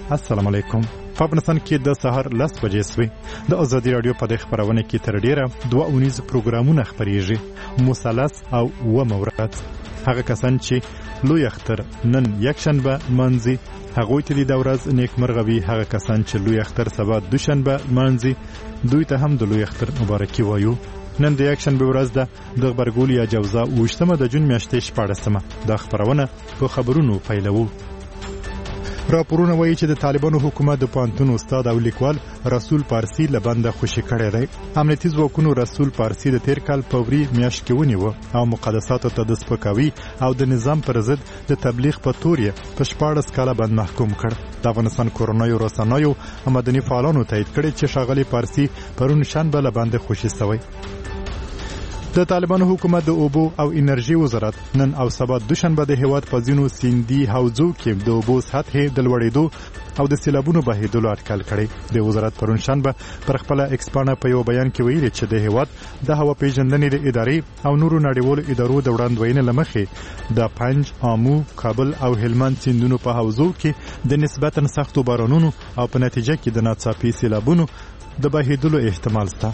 السلام علیکم. په افغانستان کې د سهار 10 بجې سوي. د ازادي رادیو په دغه خبرونه کې تر ډیره 2 اونیز پروګرامونه خبريږي. مثلث او ورځ. هغه کسان چې لوی اختر نن یک شنبه منځي هغه ته د ورځ نیکمرغوي. هغه کسان چې لوی اختر سبا دوشنبه منځي دوی ته هم د لوی اختر مبارکي وایو. نن د یک شنبه ورځ ده. د خبرګول یا جوزا وشتمه د جون میاشتې 14مه. د خبرونه په خبرونو پیلوو. راپورونه وایي چې د طالبانو حکومت د پانتون استاد او لیکوال رسول پارسی لبنده خوشی کړی دی. امنیتي ځواکونو رسول پارسی د تیر کال په وری میاشت کې ونیو او مقدساتو ته د سپکاوي او د نظام پر ضد د تبلیغ په تور یې په 14 کاله باندې محکوم کړ. د افغانستان کورونایو رسنیو مدني فعالانو تایید کړی چې ښاغلي پارسی پرون شنبه لبنده خوشی شوی. د طالبانو حکومت د اوبو او انرژي وزارت نن او سبا دوشنبه د هیواد په ځینو سیندي حوضو کې د اوبو سطح د لوړېدو او د سیلابونو بهیدلو اټکل کړی. د وزارت پرون شنبه پر خپل ایکسپانه په یو بیان کې ویلي چې د هیواد د هوا پیژندنې د ادارې او نورو نړیوالو ادارو د وړاندوینې لمخې د پنج، آمو، کابل او هلمند سیندونو په حوضو کې د نسبتاً سختو بارانونو او په نتیجه کې د ناڅاپي سیلابونو د بهیدلو احتمال شته.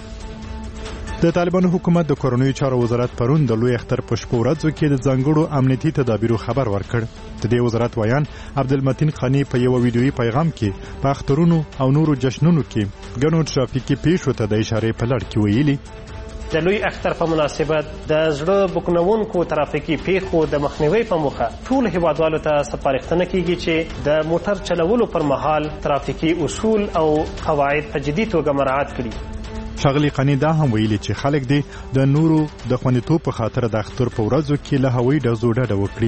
د طالبانو حکومت د کورونایي چارو وزارت پرون د لوی اختر په شپه ورځو کې د ځانګړو امنیتي تدابیرو خبر ورکړ. د دې وزارت ویان عبدالمتین خانی په یو ویډیويي پیغام کې په اخترونو او نورو جشنونو کې ګڼو ټرافیکي پیښو ته د اشارې په لړ کې ویلي د لوی اختر په مناسبت د زړه بوکنونکو ترافیکي پیښو د مخنیوي په موخه ټول هیوادوالو ته سپارښتنه کیږي چې د موټر چلولو پر مهال ترافیکي اصول او قواعد په جدي توګه مراعات کړي. ښاغلي قانی دا هم ویلي چې خلک دې د نورو د خوندیتوب په خاطر د اختر په ورځو کې له هوایي ډزو ډډه وکړي.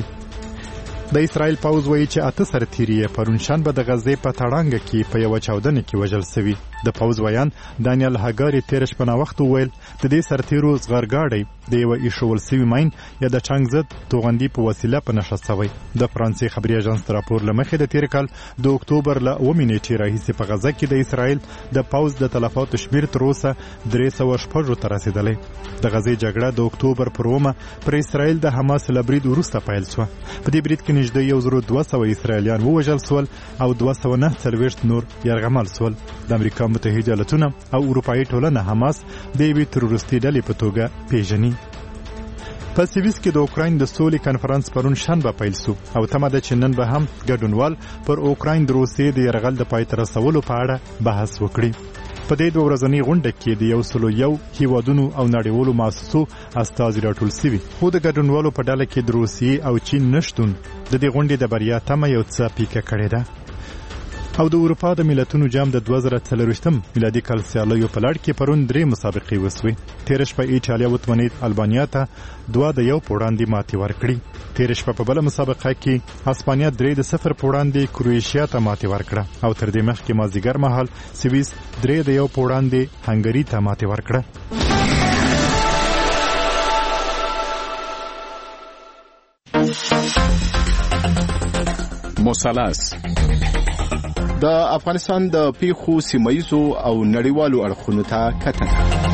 د اسرائیل پوځ وایي چې 8 سرتیري پرون شنبه د غزې په تړانګه کې په یو چاودنه کې وژل شوي. د پوځ ویان دانیل هاګاری تیر شپه وخت ویل د دې سرتیرو زغرګاړي د یو ایشول سوي ماین یا د چنګ ضد توغندي په وسیله په نشه شوی. د فرانسې خبري اژانس راپور لمخې د تیر کال د اکتوبر ل 9 نیټې راهیسې په غزه کې د اسرائیل د پوځ د تلفاتو شمیر تر اوسه 360 ته رسیدلی. د غزې جګړه د اکتوبر پر 9 پر اسرائیل د حماس لبرید وروسته پیل شو. په دې برید کې نږدې 1200 اسرائیلیان ووژل شول او 249 نور یرغمل شول. د امریکا متحده ایالاتونه او اروپאי ټولنه حماس د یوې تروریستي ډلې په توګه پیژني. په سویس کې د اوکراین د سولې کنفرانس پرون شنبه پیل شو او تمه ده چې نن به هم ګډونوال پر اوکراین د روسیې د یرغل د پای ته رسولو په اړه بحث وکړي. په دې 2 ورځنۍ غونډه کې د 101 هیوادونو او نړیوالو مؤسسو استازي راټول شوي. خو د ګډونوالو په ډله کې د روسیې او چین نشتون د دې غونډې د بریا تمه یو څه پیکه کړې ده. او د اروپا د ملتونو جام د 2024 میلادي کال سیالیو په لړ کې پرون 3 مسابقې وسوي. تیر شپه ایټالیا وتمنید البانیا ته 2 د 1 پوړاندې ماتې ورکړي. تیر شپه په بل مسابقه کې اسپانیا 3-0 پوړاندې کروشیا ته ماتې ورکړه او تر دې مخکې مازیګر مهال سویس 3-1 پوړاندې هنګری ته ماتې ورکړه. مثلث د افغانستان د پیښو سیمایزو او نړیوالو اړخونو ته کتنه.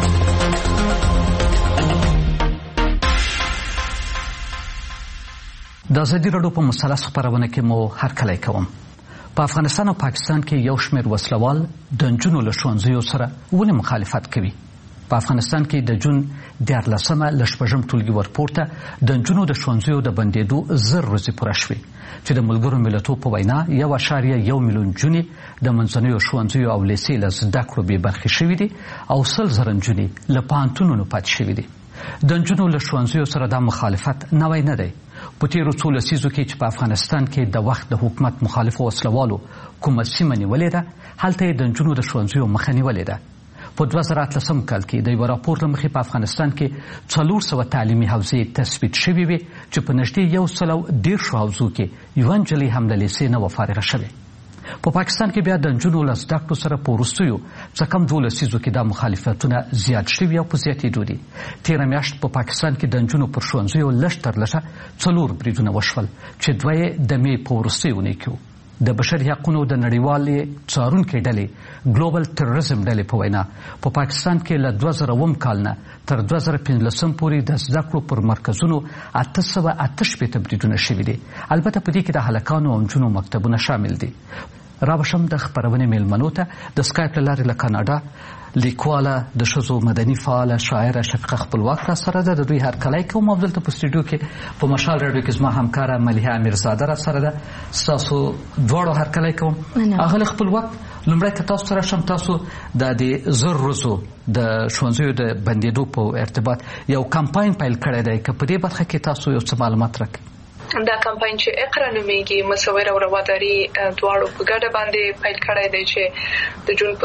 د ازادي راډیو په مثلث خبرونه کې مو هرکلی کوم. په افغانستان او پاکستان کې یو شمېر وسلوال د نجونو له ښوونځیو سره ولې مخالفت کوي. په افغانستان کې د جون 14مه له شپږم ټولګي ورپورته د نجونو د ښوونځیو د بندېدو 1000 ورځې پوره شوې چې د ملګرو ملتونو په وینا 1.1 میلیون نجونې د منځنیو ښوونځیو او لیسې له زده کړو بې برخې شوي دي او 100,000 نجونې له پوهنتونونو پاتې شوي دي. د نجونو له ښوونځیو سره دا مخالفت نوی نه دی. په تیرو څو لسیزو کې چې په افغانستان کې د وخت د حکومت مخالفو وسلوالو کومه سیمه نیولې ده هلته یې د نجونو د ښوونځیو مخه نیولې ده. په 2013 کال کې د یو راپور له مخې په افغانستان کې 400 تعلیمي حوزې تثبیت شوي وي چې په نږدې 110 حوزو کې یوه نجلۍ هم له لیسې نه وه فارغه شوې. په پاکستان کې بیا د نجونو له زده کړو سره په وروستیو څه کم 2 لسیزو کې دا مخالفتونه زیات شوي او په زیاتېدو دي. تېره میاشت په پاکستان کې د نجونو پر ښوونځیو لږ تر لږه 4 بریدونه وشول چې 2 یې د مې په وروستیو اونۍ کې وو. د بشري حقونو د نړیوالې څارونکې ډلې ګلوبل تروریزم ډلې په وینا په پاکستان کې له 2000 کال نه تر 2015 پورې د زده کړو پر مرکزونو 888 بریدونه شوي دي. البته په دې کې د هلکانو او نجونو مکتبونه شامل دي. راوشم د خبرونې میلمنو ته د سکایپ له لارې له کاناډا لیکواله د ښځو مدني فعاله شاعره شفیقه خپلواک را سره ده. د دوی هرکلی کوم او دلته په سټوډیو کې په مشال راډیو کې زما همکاره ملیحه امیرزاده را سره ده. ستاسو دواړو هرکلی کوم. اغله خپلواک، لومړی که تاسو سره شم، تاسو د دې 1000 ورځو د ښوونځیو د بندېدو په ارتباط یو کمپاین پیل کړی دی، که په دې برخه کې تاسو یو څه معلومات راکړئ. دا کمپاین چې اقرا نومیږي مصور او رواداري دواړو په ګډه باندې پیل کړی دی چې د جون په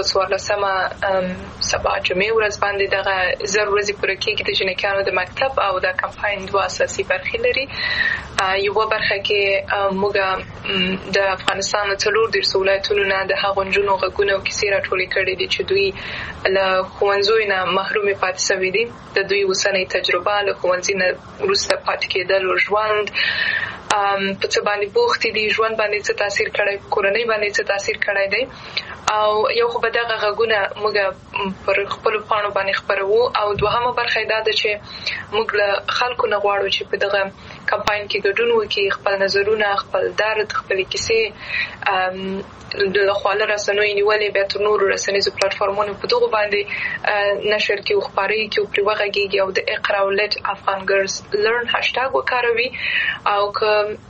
14مه سبا جمعې ورځ باندې دغه 1000 ورځې پوره کېږي د جنکیانو د مکتب. او دا کمپاین دوه اساسي برخې لري. یوه برخه کې موږ د افغانستان 4 ولایتونو نه د هغو نجونو غږونه او کیسې راټولې کړې دي چې دوی له ښوونځیو نه محرومې پاتې شوي دي. د دوی اوسنۍ تجربه له ښوونځي نه وروسته پاتې کېدل او ژوند په څه باندې بوختې دي، ژوند باندې څه تاثیر کړی، کورنۍ باندې څه تاثیر کړی دی. او یو خو به دغه غږونه موږ پر خپلو پاڼو باندې خپروو. او دوهمه برخه دا ده چې موږ له خلکو نه غواړو چې په دغه کمپاین کې ګډون وکړي، خپل نظرونه، خپل درد، خپلې کیسې د خواله رسنیو نیولې بیا تر نورو رسنیزو پلیټفارمونو په دغو باندې نشر کړي او خپرې کړي او پرې وغږېږي او د اقرا او لیټ افغان ګرلز لرن هاشټاګ وکاروي. او که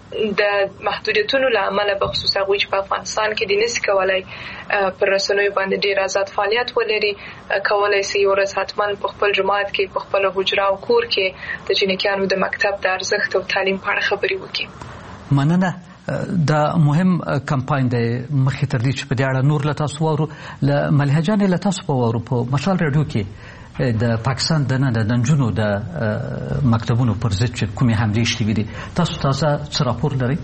د محدودیتونو له امله به خصوصا هغوی چې په افغانستان کې دې نشي کولی پر رسنیو باندې ډېر آزاد فعالیت ولري، کولی شي یو ورځ حتما په خپل جومات کې، په خپله حجره او کور کې د جنکیانو د مکتب د ارزښت او تعلیم په اړه خبرې وکړي. مننه. دا مهم کمپاین دی. مخکې تر دې چې په دې اړه نور له تاسو واورو، له ملیحه جانې له تاسو په واورو په مشال راډیو کې د پاکستان دننه د نجونو د مکتبونو پر ضد چې کومې حملې شوي دي، تاسو تازه څه راپور لرئ؟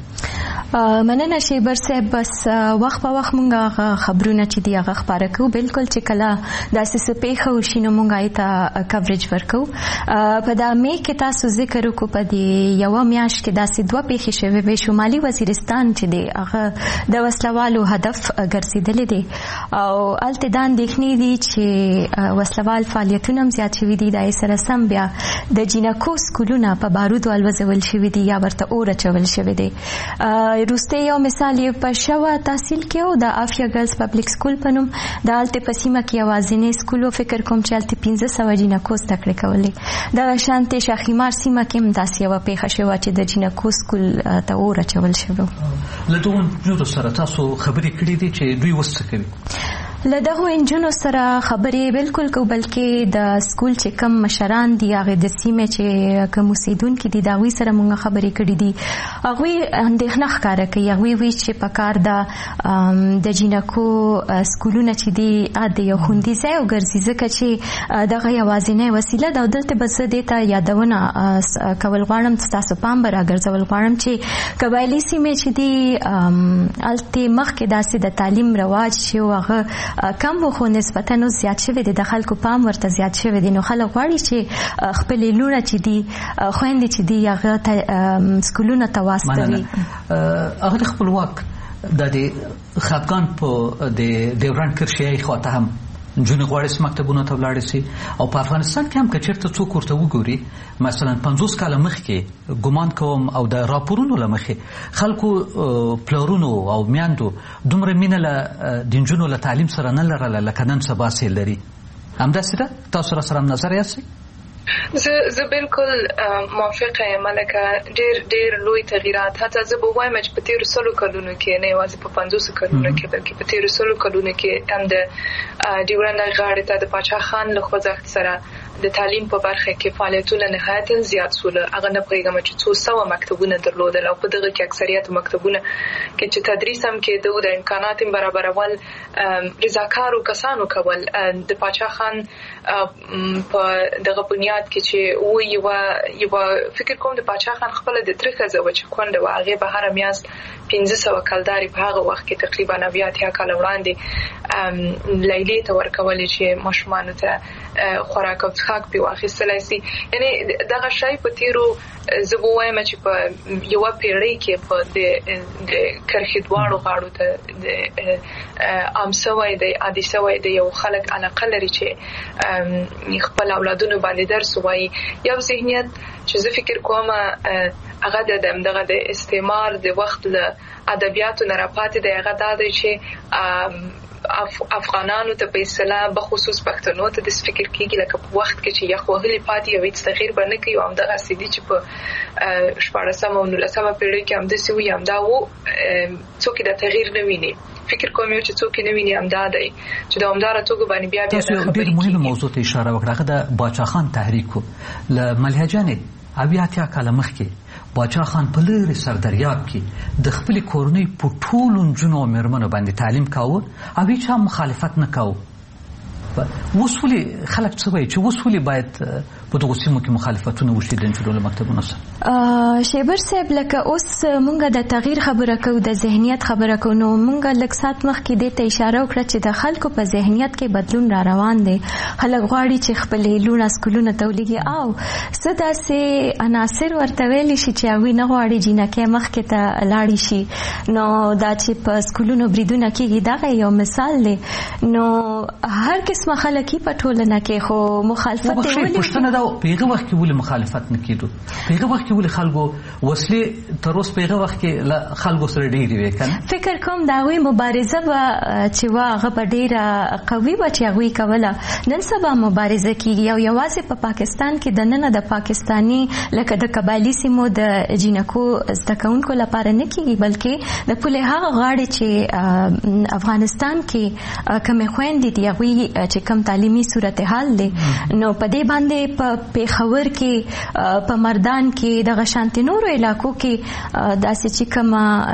مننه شیبر صاحب. بس وخت په وخت مونږ خبرونه چې دی هغه خبره کوو. بالکل چې کله داسې څه پیښه وشي نو مونږ یې ته کوریج ورکوو. په دا مې کې تاسو ذکر وکړو په دې یوه میاشت کې داسې 2 پیښې شوې وې. شمالي وزیرستان چې دی هغه د وسلوالو هدف ګرځېدلی دی او هلته دا اندېښنې دي چې وسلوال فعالیتونه هم زیات شوي دي. دا یې سره سم بیا د جینکو سکولونه په بارودو الوځول شوي دي یا ورته اور اچول شوي دي. روسته یو مثال یې په شوه تحصیل کې او د افیا ګرلز پبلیک سکول په نوم د هلته په سیمه کې یوازینی سکول و. فکر کوم چې هلته 1500 جینکو زده کړې کولې. دغه شانتې شاخیمار سیمه کې هم داسې یوه پیښه شوه چې د جینکو سکول ته اور اچول شوی. له دغو نجونو سره تاسو خبرې کړې دي چې دوی اوس څه کوي؟ له دغو انجونو سره خبرې بالکل کو، بلکې د سکول چې کم مشران دي هغه د سیمې چې کوم اوسیدونکي دي د هغوی سره موږ خبرې کړې دي. هغوی اندېښنه ښکاره کوي. هغوی وایي چې په کار ده د جینکو سکولونه چې دي د یو خوندي ځای وګرځي، ځکه چې دغه یوازینۍ وسیله ده. او دلته به زه دې ته یادونه کول غواړم، ستاسو پام به راګرځول غواړم چې قبایلي سیمې چې دي هلته مخکې داسې د تعلیم رواج چې هغه کم و خو نسبتا نو زیات شوی دی، د خلکو پام ورته زیات شوی دی. نو خلک غواړي چې خپلې لوڼه چې دي، خویندې چې دي، هغه سکولونه ته واستوي. هغه خپلواک د خفګان په د ډیورنډ کرښې خواته هم نجونې غواړي چې مکتبونو ته ولاړې شي. او په افغانستان کې هم که چېرته څوک ورته وګوري، مثلا 50 کاله مخکې ګمان کوم او د راپورونو له مخې خلکو پلارونو او میندو دومره مینه له د نجونو له تعلیم سره نه لرله لکه نن سبا چې لري. همداسې ده؟ تاسو را سره هم نظر یاستئ؟ زه بالکل موافقه یم لکه ډېر لوی تغییرات. حتی زه به وایم چې په تېرو 100 کلونو کې، نه یوازې په 50 کلونو کې بلکې په تېرو 100 کلونو کې هم د ډیورنډ غاړې ته د پاچا خان له خوځښت سره د تعلیم په برخه کې فعالیتونه نهایتا زیات شول. هغه نه پوهېږم چې 200 مکتبونه درلودل او په دغه کې اکثریت مکتبونه کې چې تدریس هم کېده، د امکانات برابرول رضاکارو کسانو کول. د پاچا خان په دغه بنیاد کې چې یوه فکر کوم د پاچا خان خپله د تره ښځه وه چې کونډه وه، هغې به هره میاشت 1500 کلدارې په هغه وخت کې تقریبا 90 کاله وړاندې لیلې ته ورکولې چې ماشومانو ته خوراک او څښاک پرې واخیستلی شي. یعنې دغه شی په تېرو زه به وایم چې په یوه پیړۍ کې په د کرښې دواړو غاړو ته عام شوی دی، عادي شوی دی. یو خلک علاقه لري چې خپل اولادونو باندې درس ووایي. یو ذهنیت چې زه فکر کوم هغه د استعمار د وخت له ادبیاتو نه راپاتې دی. هغه دا دی چې افغانانو ته په اصطلاح بخصوص پښتنو ته د فکر کېږي لکه په وخت کې چې یخ وهلي پاتې یو هیڅ تغییر به نه کوي. همدغسې دي چې په 14مه او 19مه پیړۍ کې همداسې وي. همدا و څوک د تغییر نه ویني. فکر کوم یو چې څوک نه ویني همدا دی چې دوامداره توګه باندې بیا تاسو ډېر مهمه موضوع ته اشاره وکړه. هغه د باچا خان تحریک له ملهجانې 80 کاله مخکې باچا خان په لرې سردریاب کې د خپل کورنۍ په ټولو نجونو او مېرمنو باندې تعلیم کاوه او هیڅ مخالفت نه کاوه. اوس ولې خلک څه وایي چې اوس ولې باید په دغو سیمو کې مخالفتونه وشي د نجونو له مکتبونو سره؟ شیبر صاحب لکه اوس مونږ د تغییر خبره کوو، د ذهنیت خبره کوو، نو مونږ لږ سات مخکې دې ته اشاره وکړه چې د خلکو په ذهنیت کې بدلون را روان دی. خلک غواړي چې خپل لونه سکولونه ته ولېږي او څه داسې عناصر ورته ویلی شي چې هغوی نه غواړي جینکۍ مخکې ته لاړې شي. نو دا چې په سکولونو بریدونه کېږي دغه یو مثال دی. نو هر قسمه خلک په ټولنه کې خو مخالفت دی. پوښتنه دا په هغه وخت کې ولې مخالفت نه کېدو؟ په هغه وخت کې ولې خلکو وسلې تر اوسه په هغه وخت کې خلکو سره ډېرې وې که نه؟ فکر کوم د هغوی مبارزه به چې وه هغه به ډېره قوي وه چې هغوی کوله. نن سبا مبارزه کېږي او یوازې په پاکستان کې دننه د پاکستاني لکه د قبایلي سیمو د جینکو زده کوونکو لپاره نه کېږي بلکې د پولې هغه غاړې چې افغانستان کې کمې خویندې دي هغوی چې کم تعلیمي صورتحال دی نو په دې باندې په پیښور کې په مردان کې دغه شانتي نورو علاقو کې داسې چې کوم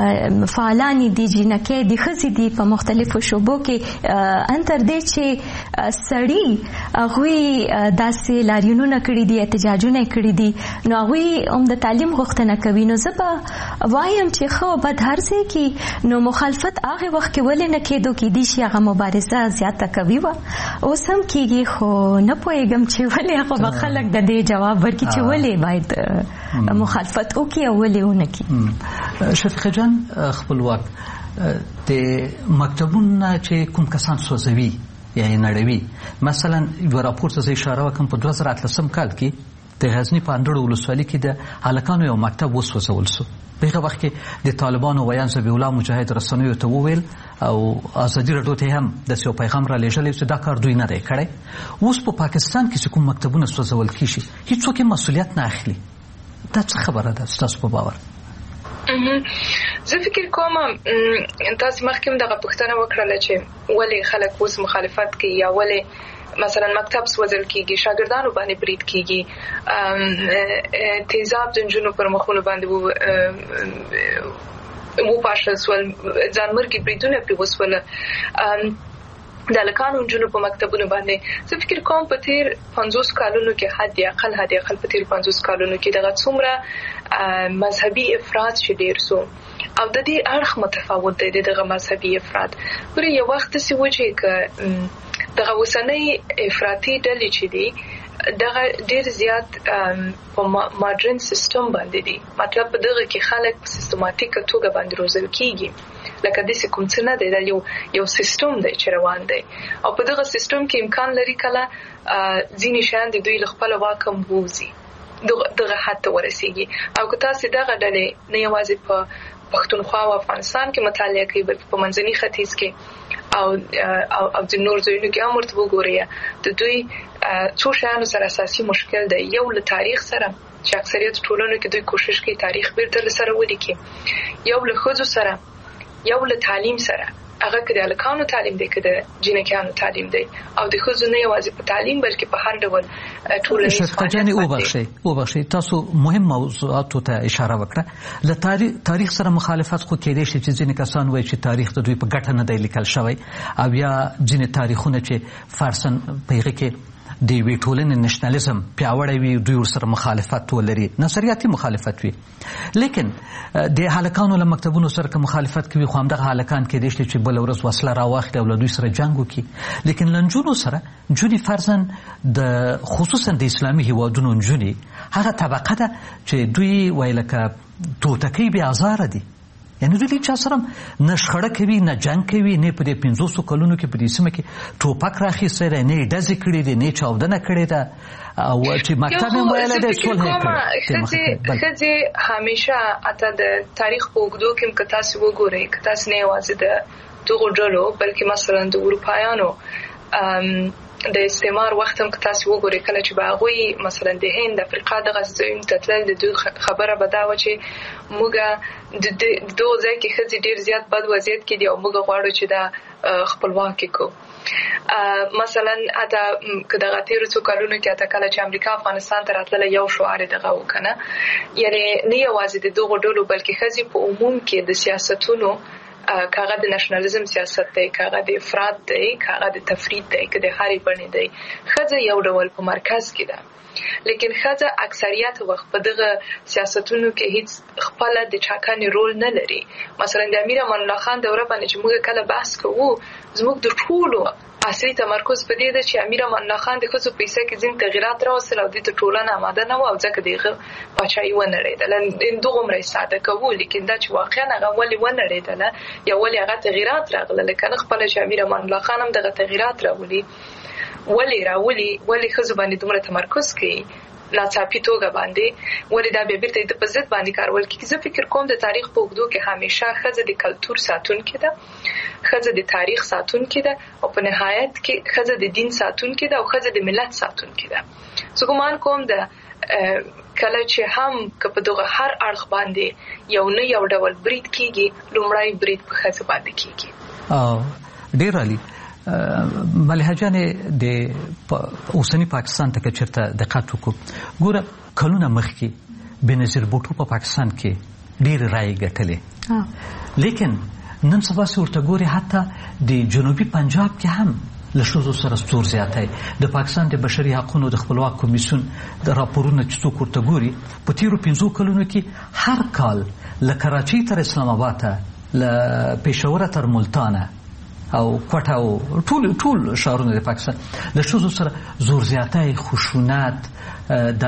فعالان دي جینکۍ دي ښځې دي په مختلفو شعبو کې انتر دې چې سړي هغوی داسې لاریونونه کړي دي احتجاجونه کړي دي نو هغوی هم د تعلیم غوښتنه کوي. نو زه به وایم چې ښه بد هر ځای کې نو مخالفت هغه وخت کې ولې نه کېدو کېدی شي هغه مبارزه زیاته کوي وه اوس هم کېږي خو نه پوهېږم چې ولې هغه به خلک د دې جواب ورکړي چې ولې باید مخالفت وکړي او ولې ونه کړي. شفیقه جان خپلواک د مکتبونه چې کوم کسان سوځوي یا یې نړوي مثلا یو راپور ته زه اشاره وکړم په 2018 کال کې د غزني په اندړو ولسوالۍ کې د هلکانو یو مکتب وسوځول شو. په هغه وخت کې د طالبانو ویان ذبیح الله مجاهد رسنیو ته وویل او ازادي راډیو ته هم داسې یو پیغام را لېږلی چې دا کار دوی نه دی کړی. اوس په پاکستان کې چې کوم مکتبونه سوځول کېږي هېڅوک یې مسؤلیت نه اخلي. دا څه خبره ده ستاسو په باور؟ زه فکر کوم تاسو مخکې هم دغه پوښتنه وکړله چې ولې خلک اوس مخالفت کوي یا ولې مثلا مکتب سوځل کېږي، شاګردانو باندې برید کېږي، تیزاب د نجونو پر مخونو باندې وپاشل سول، ځانمرګي بریدونه پرې وسوله د هلکانو نجونو په مکتبونو باندې. زه فکر کوم په تېر 50 کالونو کې حد اقل په تېر 50 کالونو کې دغه څومره مذهبي افراط چې ډېر سو او د دې اړخ متفاوت دی دغه مذهبي افراط. ګورې یو وخت داسې و چې دغه اوسنۍ افراطي ډلې چې دي دغه ډېر زیات په ماډرن سیستم باندې دي. مطلب په دغه کې خلک په سیستماتیکه توګه باندې روزل کېږي لکه داسې کوم څه نه دی، دا یو سیستم دی چې روان دی او په دغه سیستم کې امکان لري کله ځینې شیان د دوی له خپله واکه ووځي دغه حد ته ورسېږي. او که تاسې دغه ډلې نه یوازې په پښتونخوا او افغانستان کې مطالعه کوي بلکې په منځني ختیځ کې او د نور ځایونو کې هم ورته وګورئ د دوی څو شیانو سره اساسي مشکل دی. یو له تاریخ سره چې اکثریت ټولنو کې دوی کوشش کوي تاریخ بیرته له سره ولیکي، یو له ښځو سره، یو له تعلیم سره، هغه که د هلکانو تعلیم دی که د جینکیانو تعلیم دی او د ښځو نه یوازې په تعلیم بلکې په هر ډول ټولنیز فعالیت باندې. وبخښئ تاسو مهم موضوعاتو ته اشاره وکړه. له تاریخ سره مخالفت خو کېدای شي چې ځینې کسان وایي چې تاریخ د دوی په ګټه نه دی لیکل شوی او یا ځینې تاریخونه چې فرضاً په هغې کې د یوې ټولنې نشنالیزم پیاوړی وي دوی ورسره مخالفت ولري، نظریاتي مخالفت وي. لیکن د هلکانو له مکتبونو سره که مخالفت کوي خو همدغه هلکان کېدای شي چې بله ورځ وسله راواخلي او له دوی سره جنګ وکړي. لیکن له نجونو سره نجونې فرضاً د خصوصا د اسلامي هیوادونو نجونې هغه طبقه ده چې دوی وایي لکه توتکۍ بې ازاره دي یعنی دوی چا سره نه شخړه کوي نه جنگ کوي نه په دې 500 کلونو کې په دې سیمه کې ټوپک راخیستی دی نه ډزې کړي دي نه چاودنه کړې ده او چې مکتب یې ویلی دی صلح یې کړې. ښځې همیشه حتی د تاریخ په اوږدو کې که تاسې وګورئ که تاسې نه یوازې د دغو ډلو بلکې مثلا د اروپایانو د استعمار وخت هم که تاسې وګورئ کله چې به هغوی مثلا د هند افریقا دغه ځایونو ته تلل د دوی خبره به دا وه چې موږ د دغو ځای کې ښځې ډېر زیات بد وضعیت کې دي او موږ غواړو چې دا خپلواکې کړو. مثلا حتی که دغه تېرو څو کلونو کې حتی کله چې امریکا افغانستان ته راتلله یو شعار یې دغه و که نه، یعنې نه یوازې د دغو ډلو بلکې ښځې په عموم کې د سیاستونو که هغه د نشنالیزم سیاست دی، که هغه د افراط دی، که هغه د تفرید دی، که د هرې بڼې دی، ښځه یو ډول په مرکز کې ده. لیکن ښځه اکثریت وخت په دغه سیاستونو کې هیڅ خپله د ټاکنې رول نه لري. مثلا د امیر امان الله خان دوره باندې چې موږ کله بحث کوو زموږ د ټولو اصلي تمرکز په دې ده چې امیر امان الله خان د ښځو په حصه کې ځینې تغیرات راوستل او دې ته ټولنه آماده نه وه او ځکه د هغه پاچاهي ونړېدله. دغومره یې ساده کوو، لیکن دا چې واقعا هغه ولې ونړېدله یا ولې هغه تغیرات راغله لکه نه خپله چې امیر امان الله خان هم دغه تغیرات راولي ولې ښځو باندې دومره تمرکز کوي ناڅاپي توګه باندې، ولې دا بیا بیرته د په ضد باندې کارول کېږي. زه فکر کوم د تاریخ په اوږدو کې همیشه ښځه د کلتور ساتونکې ده، ښځه د تاریخ ساتونکې ده او په نهایت کې ښځه د دین ساتونکې ده او ښځه د ملت ساتونکې ده. زه ګمان کوم د کله چې هم که په دغه هر اړخ باندې یو نه یو ډول برید کېږي لومړی برید په ښځه باندې کېږي. ډېر عالي. ملحه جانې د اوسني پاکستان ته که چېرته دقت وکړو، ګوره کلونه مخکې بېنظیر بوټو په پاکستان کې ډېرې رایې ګټلې، لیکن نن سبا چې ورته ګورې حتی د جنوبي پنجاب کې هم له ښځو سره زور زیاتی. د پاکستان د بشري حقونو د خپلواک کمیسیون د راپورونه چې څوک ورته ګوري په تېرو 5 کلونو کې هر کال له کراچۍ تر اسلام آباد ته، له پېښوره تر ملتانه او کوټه او ټول ښارونه د پاکستان له ښځو سره زور زیاتی، خشونت، د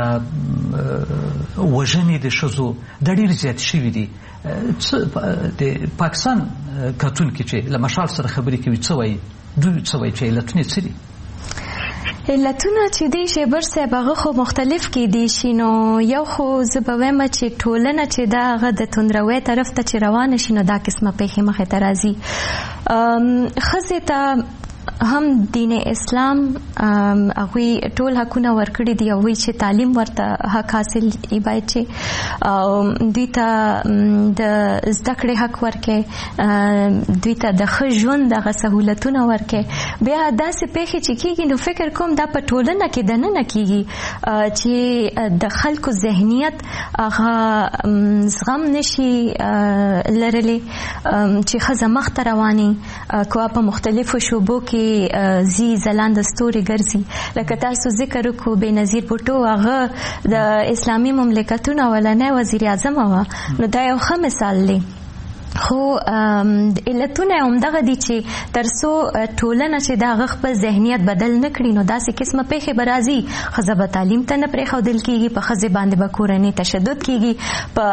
وژنې د ښځو دا ډېر زیات شوي دي. د پاکستان کتونکي چې له مشال سره خبرې کوي څه وایي؟ دوی څه وایي چې علتونه څه دي؟ علتونه چې دی شیبر صاحب هغه خو مختلف کېدی شي. نو یو خو زه به وایم چې ټولنه چې دا هغه د توندروي طرف ته چې روانه شي نو دا قسمه پیښې مخې ته راځي. ښځې ته هم دین اسلام هغوی ټول حقونه ورکړي دي او وایي چې تعلیم ورته حق حاصل یې باید چې دوی ته د زده کړې حق ورکړي، دوی ته د ښه ژوند دغه سهولتونه ورکړي. بیا داسې پیښې چې کېږي نو فکر کوم دا په ټولنه کې دننه کېږي چې د خلکو ذهنیت هغه زغم نشي لرلی چې ښځه مخته رواني کوه په مختلفو شعبو کې زی ځلانده ستوري ګرځي. لکه تاسو ذکر وکړو بېنظیر بوټو هغه د اسلامي مملکتونو اولنی وزیر اعظم وه، نو دا یو ښه مثال دی. خو علتونه همدغه دي چې تر څو ټولنه چې د هغه خپل ذهنیت بدل نه کړي نو داسې قسمه پیښې به راځي. ښځه به تعلیم ته نه پرېښودل کېږي، په ښځې باندې به کورنۍ تشدد کېږي، په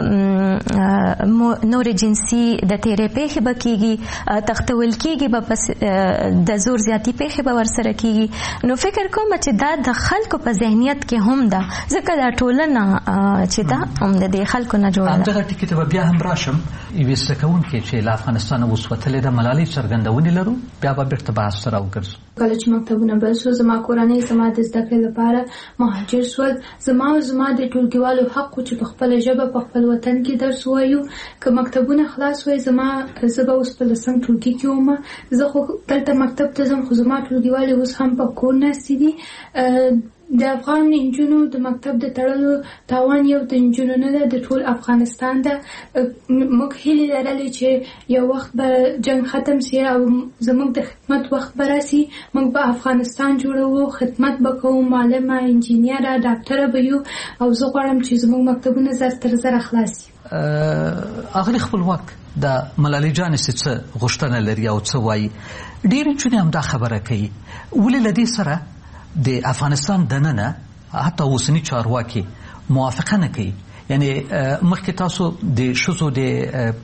نورې جنسي د تېرې پیښې به کېږي، تختول کېږي به، د زور زیاتي پیښې به ورسره کېږي. نو فکر کوم چې دا د خلکو په ذهنیت کې هم ده، ځکه دا ټولنه چې ده هم د دې خلکو نه جوړه ده. همدغه ټکي ته به بیا هم راشم. یوې زده کوونکې چې له افغانستانه اوس وتلې ده ملالۍ څرګندونې لرو، بیا به بېرته بحث ته راوګرځو. کله چې مکتبونه بند شو زما کورنۍ زما د زده کړې لپاره مهاجر شول. زما د ټولګیوالو حق چې په خپله ژبه په خپل وطن کې درس ووایو. که مکتبونه خلاص وای زه به اوس په 10م ټولګي کې وم. زه خو دلته مکتب ته ځم خو زما ټولګیوالې اوس هم په کور ناستې دي. د افغان نجونو د مکتب د تړلو تاوان یو د نجونو نه ده، د ټول افغانستان ده. موږ هیلې لرلې چې یو وخت به جنگ ختم سي او زموږ د خدمت وخت به راسي، موږ به افغانستان جوړوو، خدمت به کوو، معلمه، انجینیره، ډاکټره به یو. او زه غواړم چې زموږ مکتبونه زر تر زره خلاص شي. اغلی خپلواک د ملالۍ جانې څه غوښتنه لري او څه وایي؟ ډېرې نجونې همدا خبره کوي. ولې له دې سره د افغانستان دننه حتی اوسني چارواکي موافقه نه کوي؟ یعنی مخکې تاسو د ښځو د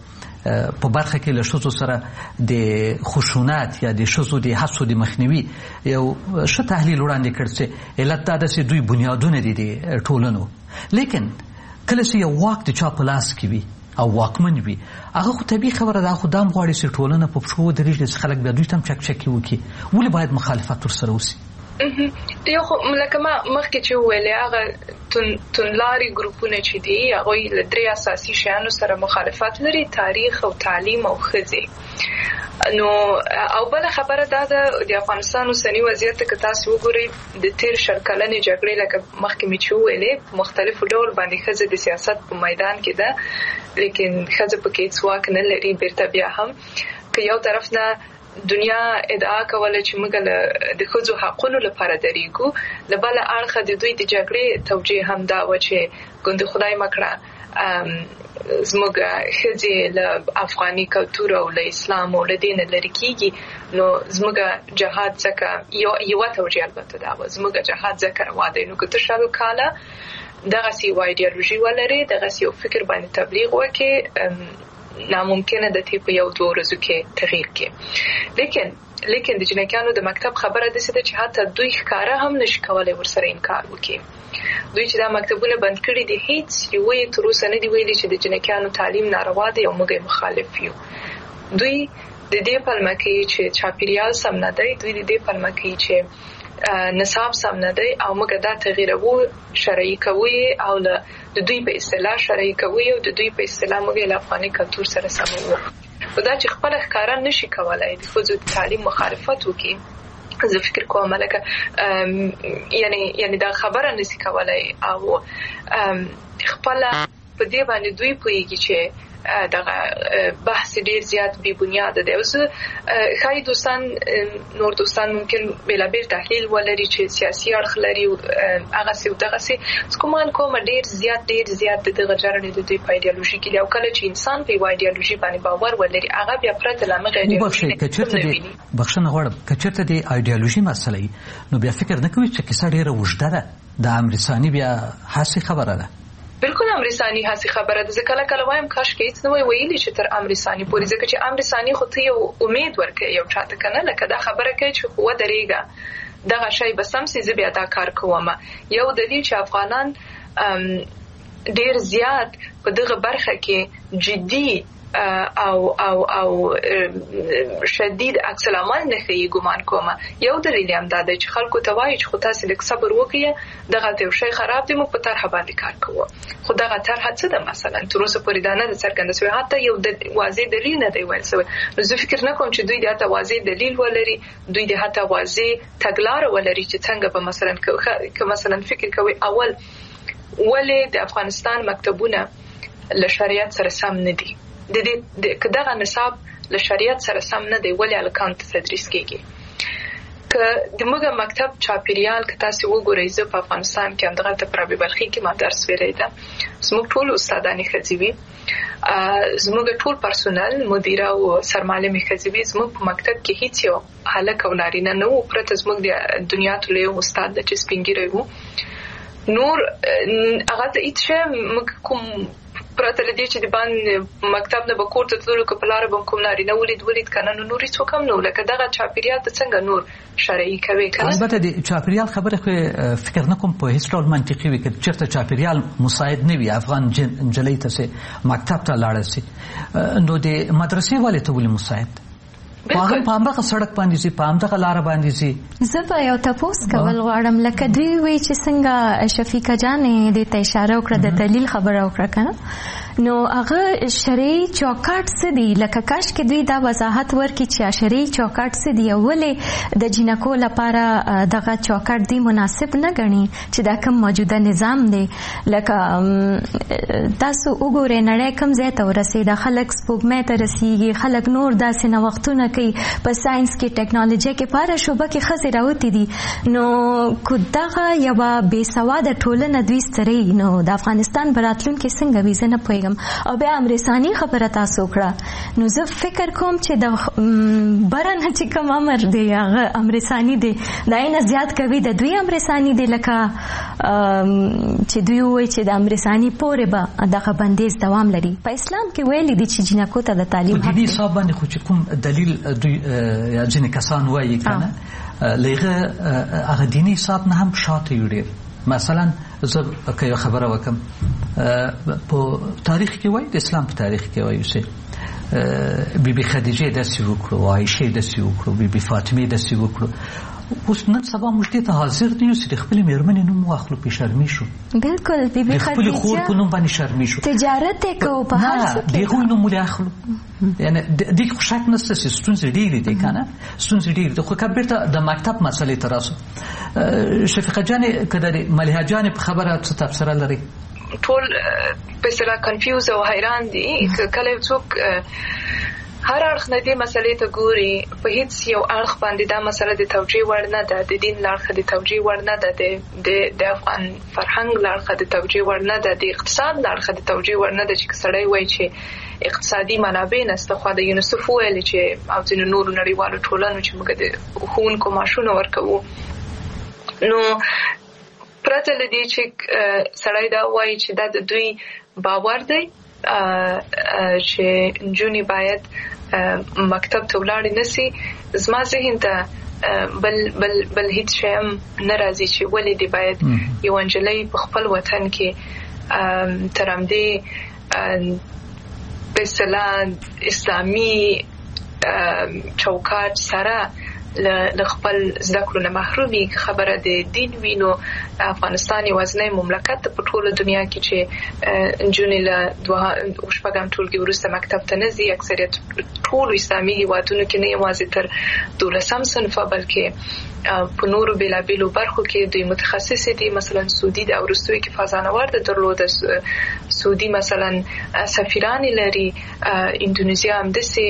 په برخه کې له ښځو سره د خشونت یا د ښځو د حسو د مخنیوي یو ښه تحلیل وړاندې کړ چې علت دا ده چې دوی بنیادونه دي د ټولنو. لیکن کله چې یو واک د چا په لاس کې وي او واکمن وي هغه خو طبیعي خبره ده، خو دا هم غواړي چې ټولنه په پښو ودرېږي چې خلک بیا دوی ته هم چکچکي وکړي. ولې باید مخالفت ورسره وسي؟ یو خو لکه ما مخکې چې وویلې هغه توندلاري ګروپونه چې دي هغوی له 3 اساسي شیانو سره مخالفت لري: تاریخ او تعلیم او ښځې. نو او بل خبره دا ده د افغانستان اوسنی وضعیت که تاسو وګورئ د تیر 10 کلنې جګړې لکه مخکې مې چې وویلې په مختلفو ډول باندې ښځه د سیاست په میدان کې ده، لیکن ښځه پکې هیڅ واک نه لري. بیرته بیا هم که یو طرف نه دنیا ادعا کوله چې موږ د ښځو حقونو لپاره درېږو، له بله اړخه د دوی د جګړې توجیه هم دا و چې ګوندې خدای مکړه زموږ ښځې له افغاني کلتور او له اسلام او له دین لرې کېږي. نو زموږ جهاد ځکه یوه توجیه البته دا وه، زموږ جهاد ځکه روا دی. نو که ته 100 کاله دغسې یوه ایډیالوژي ولرې، دغسې یو فکر باندې تبلیغ وکړې، ناممکنه ده تی په 1-2 ورځو کې تغییر کې. لیکن د جنکیانو د مکتب خبره داسې ده چې حتی دوی ښکاره هم نشي کولی ورسره انکار وکړي. دوی چې دا مکتبونه بند کړي دي، هیڅ یوه یې تر اوسه نه دي ویلي چې د جنکیانو تعلیم ناروا دی او موږ یې مخالف یو. دوی د دې پلمه کوي چې چاپیریال سم نه دی، دوی د دې پلمه کوي چې نصاب سم نه دی او موږ دا تغییرو شرعي کوي او د دوی په اصطلاح شرعي کوي او د دوی په اصطلاح موږ له افغاني کلتور سره سموو. خو دا چې خپل ښکاره نشي کولای د ښځو د تعلیم مخالفت وکړي، زه فکر کوم لکه یعنی دا خبره نشي کولای او خپل په دې باندې دوی پوهیږي چې دغه بحث ډیر زیات بی بنیاده دی. اوس ښایي نور دوستان ممکن بېلابېل تحلیل ولري چې سیاسي اړخ لري هغسې او دغسې. ګمان کوم ډیر زیات د دغه جرړې د دوی په ایډیالوژي کې دي او کله چې انسان په یوه ایډیالوژي باندې باور ولري هغه بیا پرته له هغه ایډیالوژي نه ویني. بخښنه غواړم، که چېرته د ایډیالوژي مسله وي نو بیا فکر نه کوي چې کیسه ډېره اوږده ده، د امرساني بیا هسې خبره ده. بالکل امرسانی هسې خبره ده. زه کله وایم کاشکې هیڅ نه وای ویلي چې تر امرسانی پورې، ځکه چې امرسانی خو ته یو امید ورکوي یو چاته که نه، لکه دا خبره کوي چې خو ودرېږه دغه شی به سم سي، زه بیا دا کار کوم. یو دلیل چې افغانان ډیر زیات په دغه برخه کې جدي او شدید عکس العمل نه ښیي. ګمان کوم یو دلیل هم دا دی چې خلکو ته وایي چې خو تاسې لږ صبر وکړئ، دغه یو شی خراب دی، موږ په طرحه باندې کار کوو. خو دغه طرحه څه ده مثلا تر اوسه پورې دا نه ده څرګنده شوې، حتی یو واضح دلیل نه دی ویل شوی. نو زه فکر نه کوم چې دوی د حتی واضح دلیل ولري، دوی د حتی واضح تګلاره ولري چې څنګه به مثلا فکر کوي اول ولې د افغانستان مکتبونه له شریعت سره سم نه دي، که دغه نصاب له شریعت سره سم نه دی ولې هلکانو ته تدریس کېږي. که د موږ مکتب چاپیریال که تاسې وګورئ، زه په افغانستان کې همدغلته په رابعه بلخي کې ما درس ویلی ده، زموږ ټول استادانې ښځې وي، زموږ ټول پرسونل مدیره او سرمعلمې ښځې وي. زموږ په مکتب کې هیڅ یو هلک او نارینه نه و پرته زموږ د دنیا ټول یو استاد ده چې سپین ږیری و. نور هغه ته هیڅ شی موږ کوم پرته له دې چې د باندې مکتب نه به کور ته تللو که په لاره به کوم نارینه ولید که نه، نو نور هېڅوک هم نه و. لکه دغه چاپېریال ته څنګه نور شرعي کوي که نه. البته د چاپېریال خبره خو فکر نه کوم په هېڅ ډول منطقي وي که چېرته چاپېریال مساعد نه وي افغان نجلۍ ته مکتب ته لاړه سي، نو د مدرسې والې ته ولې مساعد؟ په همدغه سړک باندې ځي، په همدغه لاره باندې ځي. زه به یو تپوس کول غواړم، لکه دوی وایي چې څنګه شفیقه جانې دې ته اشاره وکړه، د دلیل خبره وکړه که نه، نو هغه شرعي چوکاټ څه دي؟ لکه کاشکې دوی دا وضاحت ورکړي چې شرعي چوکاټ څه دي او ولې د جنکو لپاره دغه چوکاټ دی مناسب نه ګڼي چې دا کوم موجوده نظام دی. لکه تاسو وګورئ نړۍ کوم ځای ته ورسېده، خلک سپوږمۍ ته رسېږي، خلک نور داسې نوښتونه کوي په ساينس کې، ټیکنالوژي کې، په هره شعبه کې ښځې راوتې دي. نو که دغه یوه بې سواده ټولنه دوی ستري، نو د افغانستان په راتلونکي څنګه وي زه نه پوهېږم. کېږم او بیا امرسانی خبره تاسو کړه نو زه فکر کوم چې د برنه چې کوم امر دی هغه امرسانی دی دا نه زیات کوي د دوی امرسانی دی لکه چې دوی وایي چې د امرسانی پورې به دغه بندیز دوام لري په اسلام کې ویلي دي چې جنکو ته د تعلیم حق دی صاحب باندې خو چې کوم دلیل دوی یا جن کسان وایي کنه لغه هغه دیني حساب نه هم شاته یوړي مثلا زه که یو خبره وکم په تاریخ کې وایي د اسلام په تاریخ کې وایي چې بیبي خدیجه داسې وکړو عایشه داسې وکړو بیبي فاطمه داسې وکړو اوس نن سبا موږ ته حاضر دي چې خپل میرمنې نوم واخلو په شرمې شو بالکل بیبي خدیجه خپل خور په نوم باندې شرمې شو تجارت کوو په هر څه کې دغه نوم موږ اخلو یعنی د خوشاک نشته چې ستونزې ډېرې دي کنه ستونزې ډېرې دي خو کبرته د مکتب مسلې تراسو شفیقه جان کده مليحه جان په خبره څه تفسیر لري ټول په سره کنفیوز او حیران دي کله څوک هر اړخ نه دې مسلې ته ګوري په هیڅ یو اړخ باندې دا مسله د توجیه وړ نه ده د دین لارښه د توجیه وړ نه ده د افغان فرهنګ لارښه د توجیه وړ نه ده د اقتصاد لارښه د توجیه وړ نه ده چې سړی وایي چې اقتصادي منابع نشته خو د یونیسف ویل چې او ځینو نورو نړیوالو ټولنو چې موږ د ښوونکو معاشونه ورکوو نو پرته له دې چې سړی دا وایي چې دا د دوی باور دی چې نجونې باید مکتب ته ولاړې نشي زما ذهن ته بل هیڅ شی هم نه راځي چې ولې دې باید یو نجلۍ په خپل وطن کې تر همدې په اصطلاح اسلامي چوکاټ سره ل خپل زده کړو نه محرومي خبره د دین وینو افغانستان یوازینی مملکت په ټوله دنیا کې چې نجونې له شپږم ټولګي وروسته مکتب ته نه ځي اکثریت ټول اسلامي هیوادونو کې نه یوازې تر 12 صنفه بلکې په نورو بیلابیلو برخو کې دوی متخصص دي مثلا سعودي د اورستوي کې فازانوار درلوده سعودي مثلا سفیران لري اندونیزیا هم دسي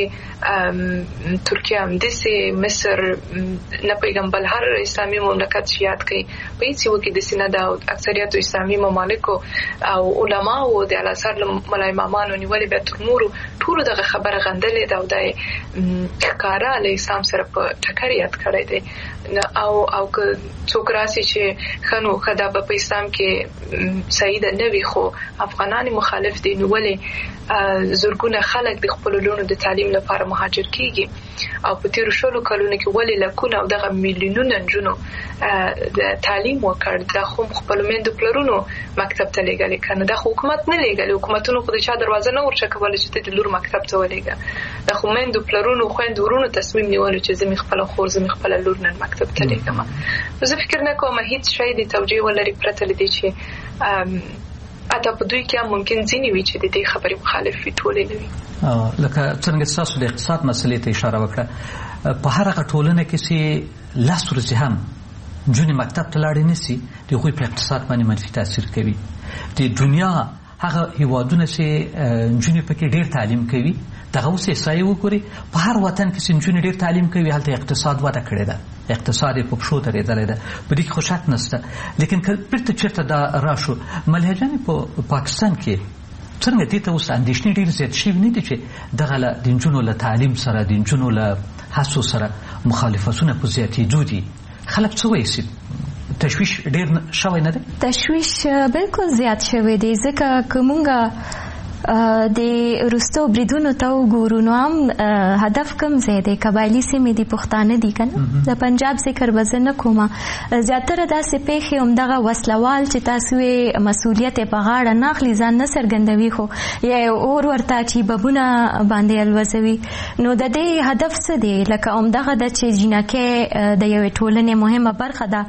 ترکیه هم دسي مصر نه پیغام بل هر اسلامي مملکت شیات کوي په هیڅ یو کې د سینه د اکثریت اسلامي ممالکو او علما او د الازهر ملای امامانو نیولې به تر نورو ټول دغه خبره غندلې دا او د ښکارا له اسلام سره په ټکر یاد کړی دی او که څوک راسي چې خنو خدا په اسلام کې صحیح نه وي خو افغانان مخالف دي نو ولې زورګونه خلک د خپل لونو د تعلیم لپاره مهاجر کیږي او په تیر شلو کلونو کې ولې لکونه او دغه میلیونونه نجونو د تعلیم وکړ د خپل مندو پلرونو مکتب ته لېږل کنه د حکومت نه لېږل حکومتونو خو د چا دروازه نه ورچکول چې د لور مکتب ته ولېږه د مندو پلرونو خويند ورونو تصمیم نیول چې زمي خپل خور زمي خپل لور نن مکتب ته لېږم زه فکر نه کوم هیڅ شی د توجیه ولري پرته لدی چې اته په دوی کې ممکن ځینی وي چې د دې خبرې مخالف وي ټولې نه وي لکه څنګه تاسو د اقتصاد مسلې ته اشاره وکړه په هر هغه ټولنه کې چې لاس ورځي هم جونې مکتب ته لاړې نشي د غوي په اقتصاد باندې منفي تاثیر کوي د دنیا هغه هیوادونه چې جونې پکې ډېر تعلیم کوي دغه اوسې سایه وګوري په هر وطن کې چې جونې ډېر تعلیم کوي هلته اقتصاد وده کړی ده اقتصاد په پښو درېدلی ده په دې کې خو شک نشته لیکن بیرته چېرته دا راشو مليحه جانې په پاکستان کې څنګه دې ته اوس اندېښنې ډېرې زیات شوي نه دي چې دغه د نجونو له تعلیم سره د نجونو له هڅو سره مخالفتونه په زیاتېدو دي خلک څه وایي تشویش ډېر شوی نه دی تشویش بالکل زیات شوی دی ځکه که مونږه د وروستو بریدونو ته وګورو نو هم هدف کم ځای دی قبایلي سیمې دي پښتانه دي که نه د پنجاب ذکر به زه نه کومه زیاتره داسې پیښې همدغه وسلوال چې تاسو یې مسؤلیت یې په غاړه نه اخلي ځان نه څرګندوي خو یا اور ورته چې ببونه باندې الوزوي نو د دې هدف څه دی لکه همدغه ده چې جینکۍ د یوې ټولنې مهمه برخه ده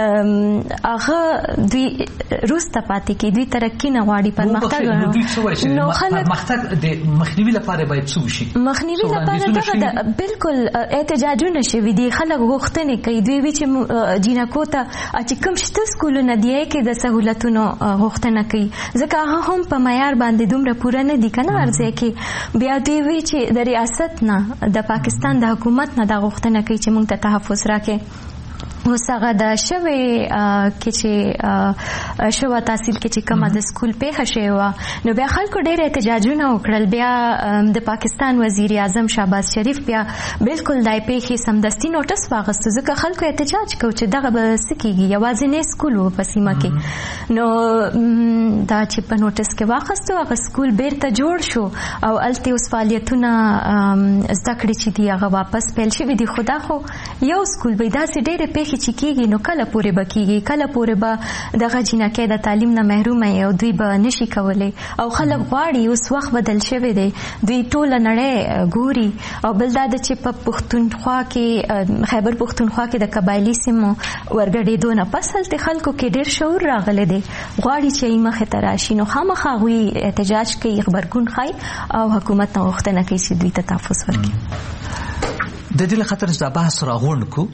هغه دوی وروسته پاتې کي دوی ترقي نه غواړي پرمختګ نو مختګ د مخنیوي لپاره باید څه وشي مخنیوي لپاره دغه بالکل احتجاجونه شوي دي خلک غوښتنې کوي دوی وی چې جینکو ته چې کوم شته سکولونه دی کې د سہولتونو غوښتنه کوي ځکه هغه هم په معیار باندې دومره پوره نه دي کنه ارزه کې بیا دوی وی چې د ریاست نه د پاکستان د حکومت نه د غوښتنه کوي چې موږ ته تحفظ راکړي اوس هغه د شوی کې چې شوه تحصیل کې چې کومه د سکول پیښه شوې وه نو بیا خلکو ډېر احتجاجونه وکړل. بیا د پاکستان وزیر اعظم شهباز شریف بیا بالکل دای پیښې سمدستي نوټس واخیستو ځکه خلکو احتجاج کو چې دغه به څه کېږي یوازینی سکول و په سیمه کې. نو دا چې په نوټس کې واخیستو هغه سکول بیرته جوړ شو او هلته اوس فعالیتونه زده کړې چې دي هغه واپس پیل شوي دي. خو دا خو یو سکول به داسې ډېرې پیښې چې کېږي نو کله پورې به کېږي کله پورې به دغه جینکۍ د تعلیم نه محرومه او دوی به نشي کولی او خلک غواړي اوس وخت بدل شوی دی دوی ټوله نړۍ ګوري. او بل دا ده چې په پښتونخوا کې خیبر پښتونخوا کې د قبایلي سیمو ورګډېدو نه پس هلته خلکو کې ډېر شعور راغلی دی غواړي چې یې مخې ته راشي. نو خامخا هغوی احتجاج کوي غبرګون ښایي او حکومت نه غوښتنه کوي چې دوی ته تحفظ ورکړي. د دې له خاطر چې دا بحث راغونډ کو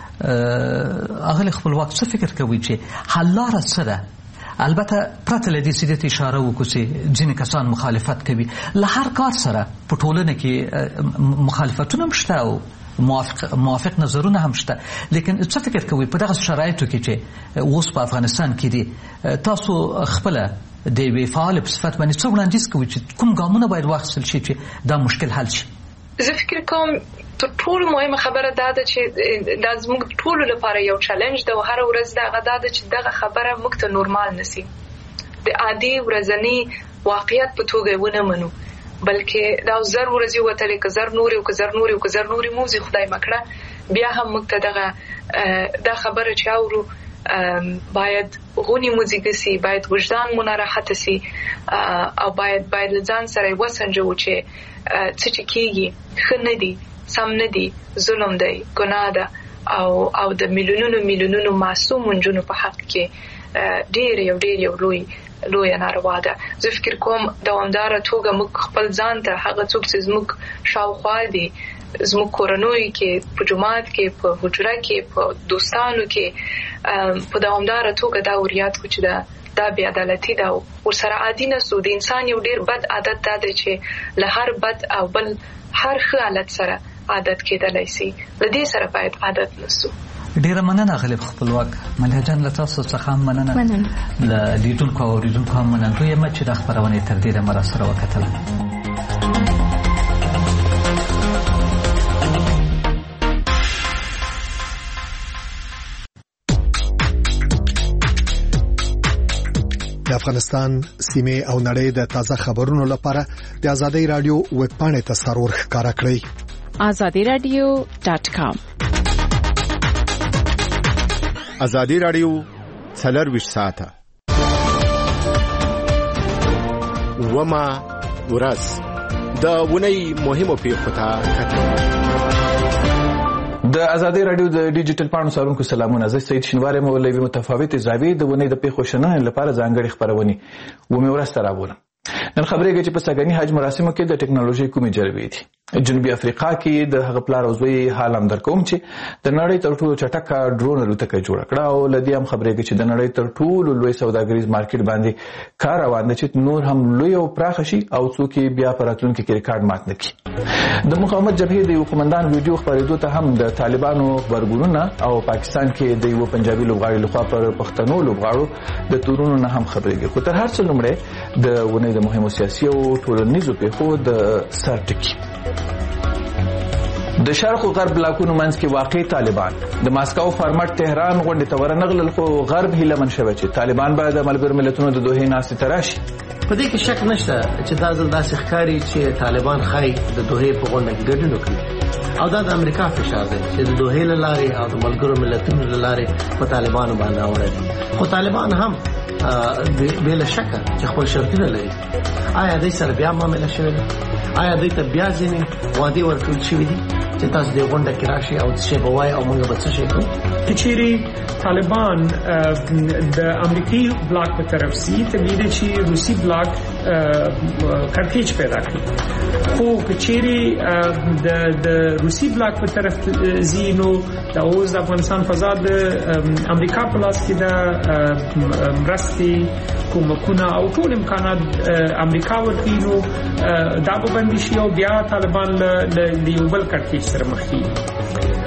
اغلی خپلواک څه فکر کوي چې حل لاره څه ده؟ البته پرته له دې چې دې اشاره وکړو چې ځینې کسان مخالفت کوي له هر کار سره په ټولنه کې مخالفتونه هم شته او موافق نظرونه هم شته لیکن څه فکر کوي په دغه شرایطو کې چې اوس په افغانستان کې دي تاسو خپله د یوې فعال په صفت باندې څه وړاندیز کوي چې کوم ګامونه باید واخیستل شي چې دا مشکل حل شي؟ زه فکر کوم تر ټولو مهمه خبره دا ده چې دا زموږ ټولو لپاره یو چیلنج ده او هر ورځ دا ده چې دغه خبره موږ ته نورمال نسی د عادي ورځنی واقعیت په توګه ونه منو بلکې دا زر ورځې وتلې که زر نوري او که زر نوري او که زر نوري موزي خدای مکړه بیا هم موږ ته دغه دا خبره چې اورو باید غونی موزیک سي باید وجدان مون راحت سي او باید ځان سره وسنجو چې څه چې کېږي ښه نه دي سم نه دي ظلم دی ګناه ده او د میلیونونو معصوم نجونو په حق کې ډېر یو لوی ناروا ده. زه فکر کوم دوامداره توګه موږ خپل ځان ته هغه څوک چې زموږ شاوخوا دي زموږ کورنۍ کې په جومات کې په حجره کې په دوستانو کې په دوامداره توګه دا وريات کو چې دا بی عدالتي ده او سره عادي نه سو د انسان یو ډېر بد عادت ده چې له هر بد او بل هر ښه حالت سره عادت کېدلی سي له دې سره باید عادت نسو. ډیره مننه غالب خپلواک ملیا جان له تاسو څخه مننه له لیدونکو او اوریدونکو هم مننه یم چې د خبرونه تر دې مره سره وکتل. د افغانستان سیمه او نړۍ د تازه خبرونو لپاره د آزادۍ رادیو ویب پاڼې ته سرور ښکارا کړئ azadiradio.com. آزادۍ رادیو 24 ساعته وما ورځ د ونی مهمو پیښو ته کتل. د آزادۍ رادیو د ډیجیټل پاڼو سارونکو سلامونه. زه سید شینواری مولوی متفاوت زاویې د ونی د پیښو شننې لپاره ځانګړي خبرونه و مې ورسته راوړم. نن خبرېږي چې په سګنی حج مراسمو کې د ټکنالوژي کومې جلبې دي. جنوبي افریقا کې د هغه پلار او زوی حال هم درکوم چې د نړۍ تر ټولو چټکه ډرون الوتکه جوړ کړه او لدی هم خبرېږي چې د نړۍ تر ټولو لوی سوداګریز مارکیټ باندې کار روان دی چې نور هم لوی او پراخ شي او څوک بیا پر راتلونکي کې ریکارډ مات نکړي. د مقاومت جبهې د یو قومندان ویډیو خبرېدو ته هم د طالبانو خبرګونونه او پاکستان کې د یو پنجابي لوبغاړي لخوا پر پښتنو لوبغاړو د تورونو نه هم خبرېږي. خو تر هر څه لومړی د ونې د مهمو سیاسي او ټولنیزو پیښو د سر ټکي. د شرق او غرب بلاکونو منځ کې واقع طالبان د ماسکو فارمټ تهران غونډې ته ورنغلل خو غرب هیله من شوه چې طالبان به د ملګرو ملتونو د دوحې ناستې ته راشي. په دې کې شک نشته چې دا ځل داسې ښکاري چې طالبان خای د دوحې په غونډه کې ګډون وکړي او دا د امریکا فشار دی چې د دوحې له لارې او د ملګرو ملتونو له لارې په طالبانو باندې اوړي. خو طالبان هم بلا شک چې خپل شرطونه لري. آیا دوی سره بیا معامله شوې ده؟ آیا دوی ته بیا ځینې وعدې ورکړل شوې دي چې تاسو دې غونډه کې راشي او څه به وایي او موږ به څه شي کوو؟ که چیرې طالبان د امریکایي بلاک په طرف سي طبیعي چې روسي بلاک کړکېچ پیدا کړي. خو که چیرې د روسي بلاک په طرف زینو د اوس د افغانستان فضا د امریکا په لاس کې د مرستې کومکونه او ټول امکانات امریکا ورکوي نو دا به بندي شي او بیا طالبان له یو بل کړکېچ سره مخ کیږي.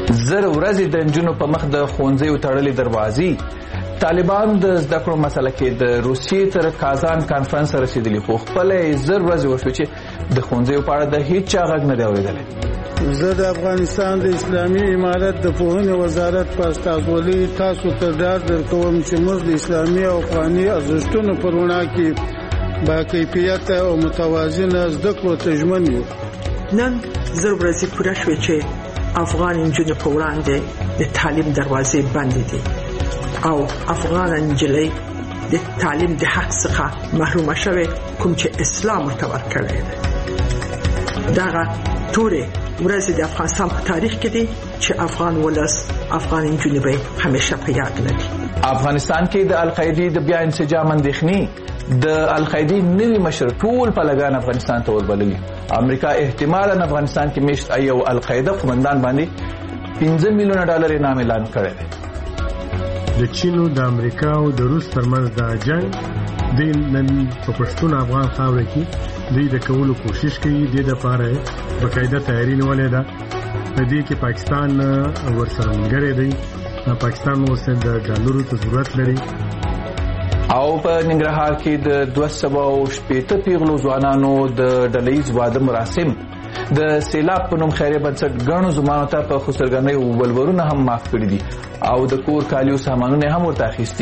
زر ورځې د نجونو په مخ د ښوونځیو تړلې دروازې. طالبان د زده کړو مسله کې د روسیې تر کازان کانفرنس رسیدلی، خو خپل زر ورځې وشو چې د ښوونځیو په اړه د هیڅ چا غږ نه دی اورېدلی. زه د افغانستان د اسلامي امارت د پوهنې وزارت په استازولۍ تاسو ته ډاډ درکوم چې موږ د اسلامي او افغاني ارزښتونو په رڼا کې با کیفیت او متوازنه زده کړو ته ژمن یو. نن زر ورځې پوره شوې چې افغان نجونو په وړاندې د تعلیم دروازې بندې دي او افغان نجلۍ د تعلیم د حق څخه محرومه شوه کوم چې اسلام ورته ورکړی دی. دغه تورې ورځې د افغانستان په تاریخ کې دي چې افغان ولس افغان نجونې به همیشه په یاد لري. افغانستان کې د القاعده د بیا انسجام اندېښنې د القاعده نوی مشر ټول په لګان افغانستان ته وربللی. امریکا احتمالاً افغانستان کې میشت ایو القاعده قومندان باندې $15 میلیون انعام اعلان کړی دی. د چین او د امریکا او د روس ترمنځ د جنگ د نن په پښتون افغان خاوره کې د کولو کوشش کوي. د لپاره بقاعده تیاری نیولې ده. په دې کې پاکستان ورسره ملګری دی. پاکستان ورسره د ډالرو ته ضرورت لري. او په ننګرهار کې د 280 پیغلو ځوانانو د ډلهیز واده مراسم د سیلاب په نوم خیریه بنسټ ګڼو زمانو ته په خسرګنۍ او ولورونه هم معاف کړي دي او د کور کالیو سامانونه هم ورته اخیستي.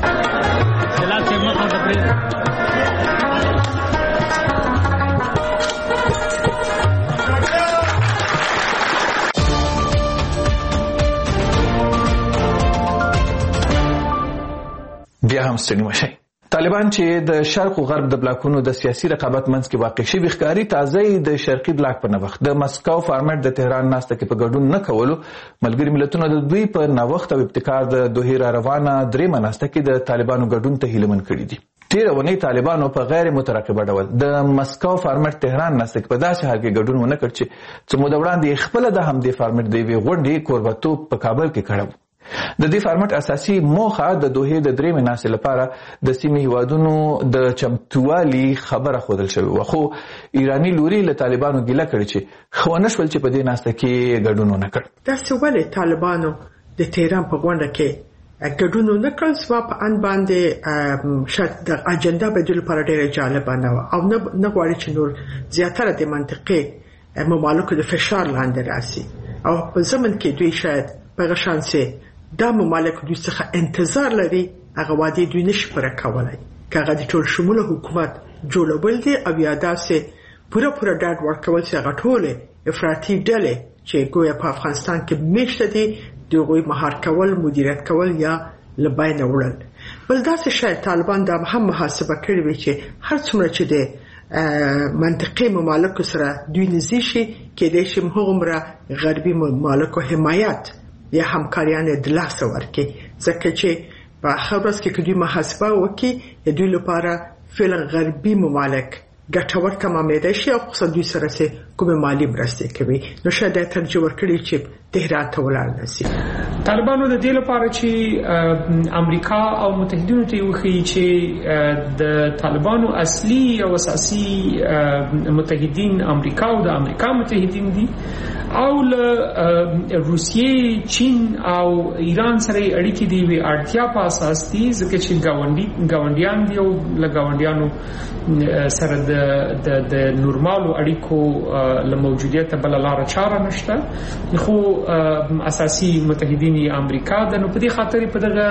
بیا هم ستړي مشئ. طالبان چې د شرق او غرب د بلاکونو د سیاسي رقابت منځ کې واقع شوي ښکاري تازه د شرقي بلاک په نوښت د مسکو فارمټ د تهران ناسته کې په ګډون نه کولو ملګري ملتونو د دوی په نوښت او ابتکار د دوه را روانه درېمه ناسته کې د طالبانو ګډون ته هیلمن کړي دي. تیره اونۍ طالبانو په غیر مترقبه ډول د مسکو فارمټ تهران ناسته کې په داسې حال کې ګډون ونه کړ چې څه موده وړاندې خپله د همدې فارمټ د یوې غونډې کوربهتوب په کابل کې کړی و. د دې فارمټ اساسي موخه د دوه د درېمې ناستې لپاره د سیمې هیوادونو د چمتووالي خبره ښودل شوې وه، خو ایراني لوري له طالبانو ګیله کړې چې ښه ونه شول چې په دې ناسته کې ګډون ونه کړ. داسې ولې طالبانو د تهران په غونډه کې ګډون ونه کړ؟ زما په اند باندې شاید د اجنډا به دوی لپاره ډېره جالبه نه وه او نه غواړي چې نور زیاتره د منطقې ممالکو د فشار لاندې راسي او په ضمن کې دوی شاید په هغه شانسې دا ممالک دوی څخه انتظار لري هغه وعدې دوی نشي پوره کولی که هغه د ټول شموله حکومت جوړول دي او یا داسې پوره ډاډ ورکول چې هغه ټولې افراطي ډلې چې ګویا په افغانستان کې میشته دي د هغوی مهار کول مدیریت کول یا له بینه وړل. بل داسې شاید طالبان دا هم محاسبه کړې وي چې هر څومره چې د منطقې ممالکو سره دوی نږدې شي کېدای شي هغومره غربي ممالکو حمایت یا همکاریان د لاسه ورکړي ځکه چې په آخر ورځ کې که دوی محاسبه وکړي د دوی لپاره فعلا غربي ممالک ګټور تمامېدای شي او خصوصا دوی سره چې کومې مالي مرستې کوي نو شاید دا ترجیح ورکړي چې تهران ته ولاړ نه شي. طالبانو د دې لپاره چې امریکا او متحدینو ته وښیي چې د طالبانو اصلي او اساسي متحدین امریکا او د امریکا متحدین دي او له روسیې چین او ایران سره اړیکې دی وی اړتیا په اساس دي ځکه چې گاونډیان دی او له گاونډیانو سره د نورمالو اړیکو له موجودیت بل لار چاره نشته خو اساسي متحدین امریکا د نو په دې خاطر په دغه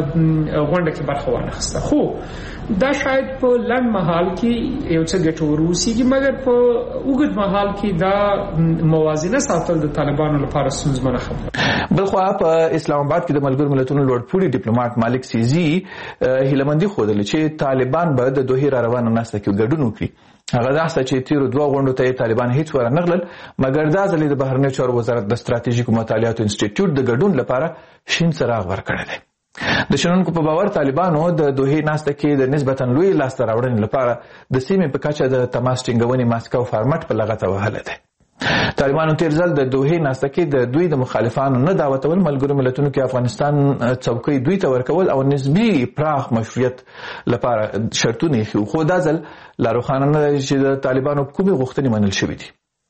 غونډه کې برخه واخیسته. خو دا شاید په لنډ مهال کې یو څه ګټور وسیږي مګر په اوږد مهال کې دا موازنه ساتل د طالبانو لپاره ستونزمنه خبره. بلخوا په اسلام آباد کې د ملګرو ملتونو لوړپوړي ډیپلوماټ مالک سیزي هیلمندي خوده چې طالبان به د دوه را روانه ناسته کې ګډون وکړي. هغه داسته چې تیرو دوه غونډو ته طالبان هیڅ ورنغلل مګر دا ځلې د بهرنیو چارو وزارت د ستراتیژیکو مطالعاتو انسټیټیوټ د ګډون لپاره شین څراغ ورکړی دی. د شنونکو په باور طالبانو د دوه ناسته کې د نسبتا لوی لاسته راوړنې لپاره د سیمې په کچه د تماس ټینګونې ماسکو فارمټ په لغته وهلی دی. طالبانو تیر ځل د دوه ناسته کې د دوی د مخالفانو نه دعوتول ملګرو ملتونو کې افغانستان څوکۍ دوی ته ورکول او نسبی پراخ مشروعیت لپاره شرطونه خو دا ځل لا روښانه نه چې د طالبانو کومې غوښتنې منل شوې دي.